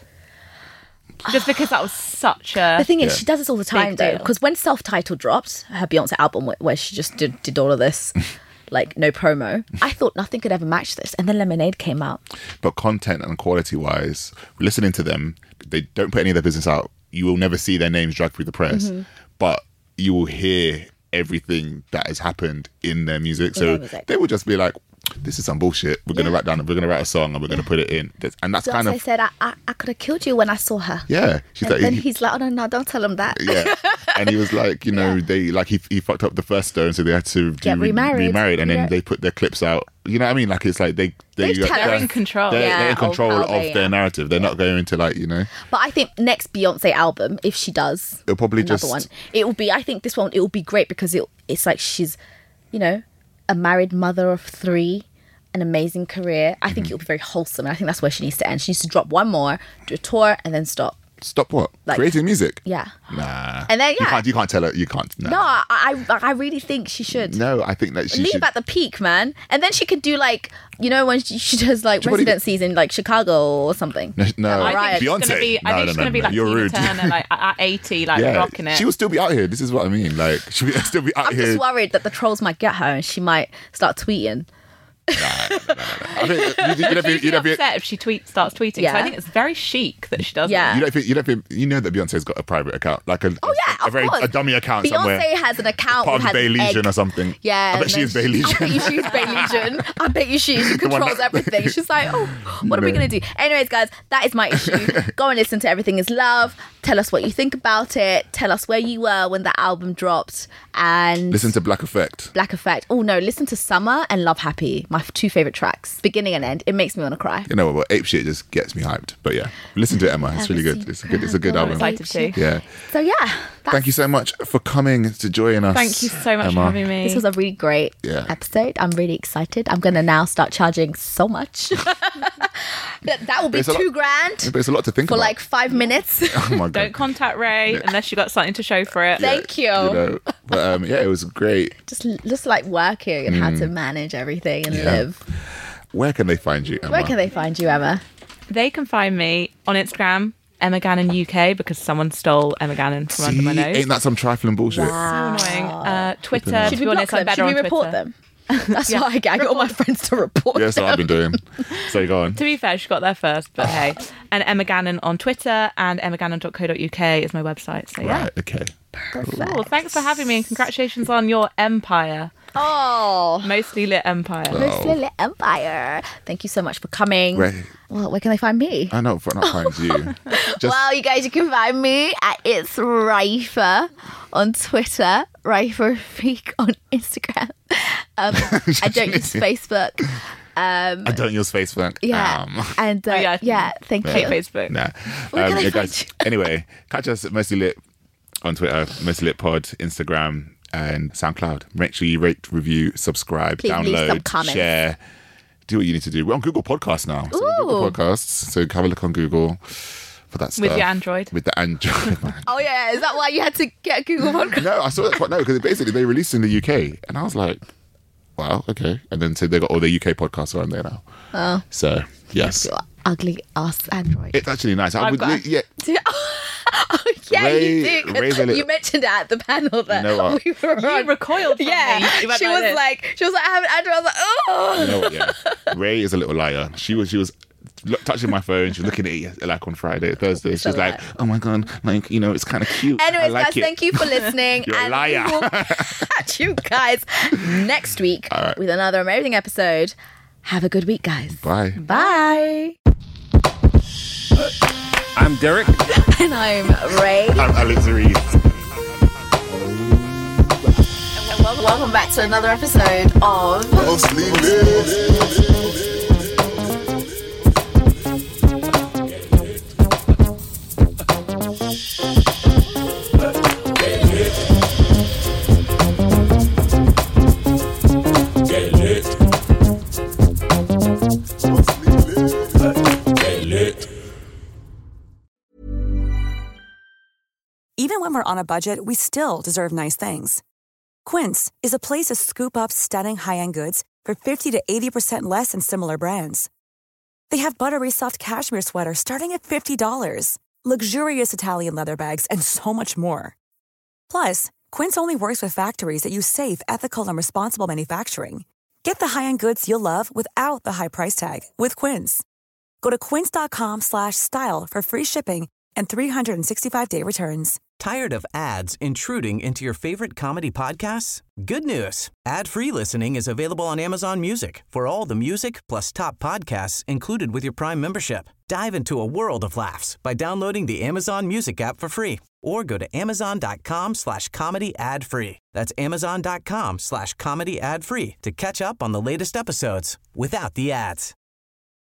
Just because that was such a... The thing is, Yeah. she does this all the time Big though. deal. Because when Self-Titled dropped, her Beyonce album wh- where she just did, did all of this, like no promo, I thought nothing could ever match this. And then Lemonade came out. But content and quality wise, listening to them, they don't put any of their business out. You will never see their names dragged through the press, Mm-hmm. but you will hear everything that has happened in their music. In so their music. they will just be like, "This is some bullshit. We're gonna Yeah. write down. We're gonna write a song and we're gonna put it in." That's, and that's kind Beyonce of said, I, I, I could have killed you when I saw her. yeah. She's And like, then he- he's like, oh no, no, don't tell him that. yeah, and he was like, you know, they like he he fucked up the first stone, so they had to do Get re- remarried. remarried, and then Yeah. they put their clips out. You know what I mean? Like it's like they they They tell They're in control. They're, Yeah, they're in of control how of, they their are. narrative. They're not going into like you know. But I think next Beyonce album, if she does, It'll probably another just- one, it will be. I think this one, it will be great because it it's like she's, you know, a married mother of three, an amazing career. I Mm-hmm. think it will be very wholesome, and I think that's where she needs to end. She needs to drop one more, do a tour, and then stop. Stop what? Like- Creating music? Yeah. Nah. And then, You yeah. can't, you can't tell her. You can't. Nah. No, I I, I really think she should. No, I think that she Leave should. at the peak, man, and then she could do like, you know, when she, she does like She probably- residencies in like Chicago or something. No, no. I Right. think she's Beyonce. gonna be. I No, think no, she's no, gonna be no, like you're Tina rude. Turner, like at eighty, like yeah, rocking it. she will still be out here. This is what I mean. Like she'll be, still be out I'm here. just worried that the trolls might get her and she might start tweeting. I think, you, you, don't She'd think, be you, don't think, upset if she tweet starts tweeting. Yeah. So I think it's very chic that she does. Yeah. it. you don't think, you don't think, you know that Beyonce's got a private account, like a, Oh yeah, a, a of very course. a dummy account Beyonce somewhere. has an account Part that of the has Bay egg. Legion or something. Yeah, I bet and she is then Bay Legion. I bet you she is Bay Legion. I bet you she is. She The one controls that- everything. She's like, oh, what are we No. gonna do? Anyways, guys, that is my issue. Go and listen to Everything Is Love. Tell us what you think about it. Tell us where you were when the album dropped. And Listen to Black Effect. Black Effect. Oh no, listen to Summer and Love Happy. My two favorite tracks, beginning and end. It makes me want to cry. You know what? Ape Shit just gets me hyped. But yeah, listen to Emma. It's really good. It's a good. It's a good I'm album. excited to. Yeah. So yeah, that's, Thank you so much for coming to join us. Thank you so much Emma. for having me. This was a really great Yeah. episode. I'm really excited. I'm gonna now start charging so much. that, that will be It's a lot- two grand But it's a lot to think for about. like five minutes. oh my god. Don't contact Ray unless you got something to show for it. Thank you. You know, but um, yeah, it was great. Just just like working and how to manage everything and Mm. Yeah. live. Where can they find you, Emma? Where can they find you, Emma? They can find me on Instagram, Emma Gannon U K, because someone stole Emma Gannon from under my See? nose. Ain't that some trifling bullshit? So annoying. Uh, Twitter. Should to Should be we block honest, I'm them? better Should we on report Twitter. them? That's why I get, I get all my friends to report Yeah, that's them. what I've been doing. So go on. To be fair, she got there first, but hey. And Emma Gannon on Twitter, and emma gannon dot co dot uk is my website. So yeah. Right, okay. Cool. Thanks for having me, and congratulations on your empire. Oh, Mostly Lit Empire. Mostly Lit Empire. Thank you so much for coming. Ray. Well, where can they find me? I know, but not find you. Just, Well, you guys, you can find me at It's Rifer on Twitter, Rifer Freak on Instagram. Um, I don't use Facebook. Um, I don't use Facebook. yeah, Um, and uh, Oh, yeah. yeah. thank Hate you. Facebook. Nah. Where can Um, I yeah, find guys, you? anyway, catch us at Mostly Lit on Twitter, Mostly Lit Pod, Instagram, and SoundCloud. Make sure you rate, review, subscribe, Please leave some download, comments. share. Do what you need to do. We're on Google Podcasts now. So we're on Google Ooh. Podcasts. So have a look on Google for that stuff. With your Android. With the Android. Oh yeah, is that why you had to get a Google Podcast? No, I saw that quite no, because basically they released in the U K, and I was like, "Wow, okay." And then so they got all the U K podcasts are on there now. Oh, So yes, your ugly ass Android. it's actually nice. I I've would, got- yeah, Oh yeah, Ray- you do. 'cause Ray's a little- you mentioned it at the panel that You know what? we were You on. recoiled from Yeah, me. You went she like was this. like, she was like, I have an Android. I was like, oh. you know what? Yeah, Ray is a little liar. She was, she was look, touching my phone. She was looking at it like on Friday, Thursday. She was a like, liar. "Oh my god, like you know, it's kind of cute." I Anyways, like guys, it. thank you for listening. You're a and liar. we will catch you guys next week All right. with another amazing episode. Have a good week, guys. Bye. Bye. I'm Derek. And I'm Ray. I'm Alex Reed. And welcome, welcome back to another episode of Mostly Lit. Even when we're on a budget, we still deserve nice things. Quince is a place to scoop up stunning high-end goods for fifty to eighty percent less than similar brands. They have buttery soft cashmere sweaters starting at fifty dollars, luxurious Italian leather bags, and so much more. Plus, Quince only works with factories that use safe, ethical, and responsible manufacturing. Get the high-end goods you'll love without the high price tag with Quince. Go to quince.com slash style for free shipping and three sixty-five day returns. Tired of ads intruding into your favorite comedy podcasts? Good news. Ad-free listening is available on Amazon Music for all the music plus top podcasts included with your Prime membership. Dive into a world of laughs by downloading the Amazon Music app for free or go to amazon.com slash comedy ad free. That's amazon.com slash comedy ad free to catch up on the latest episodes without the ads.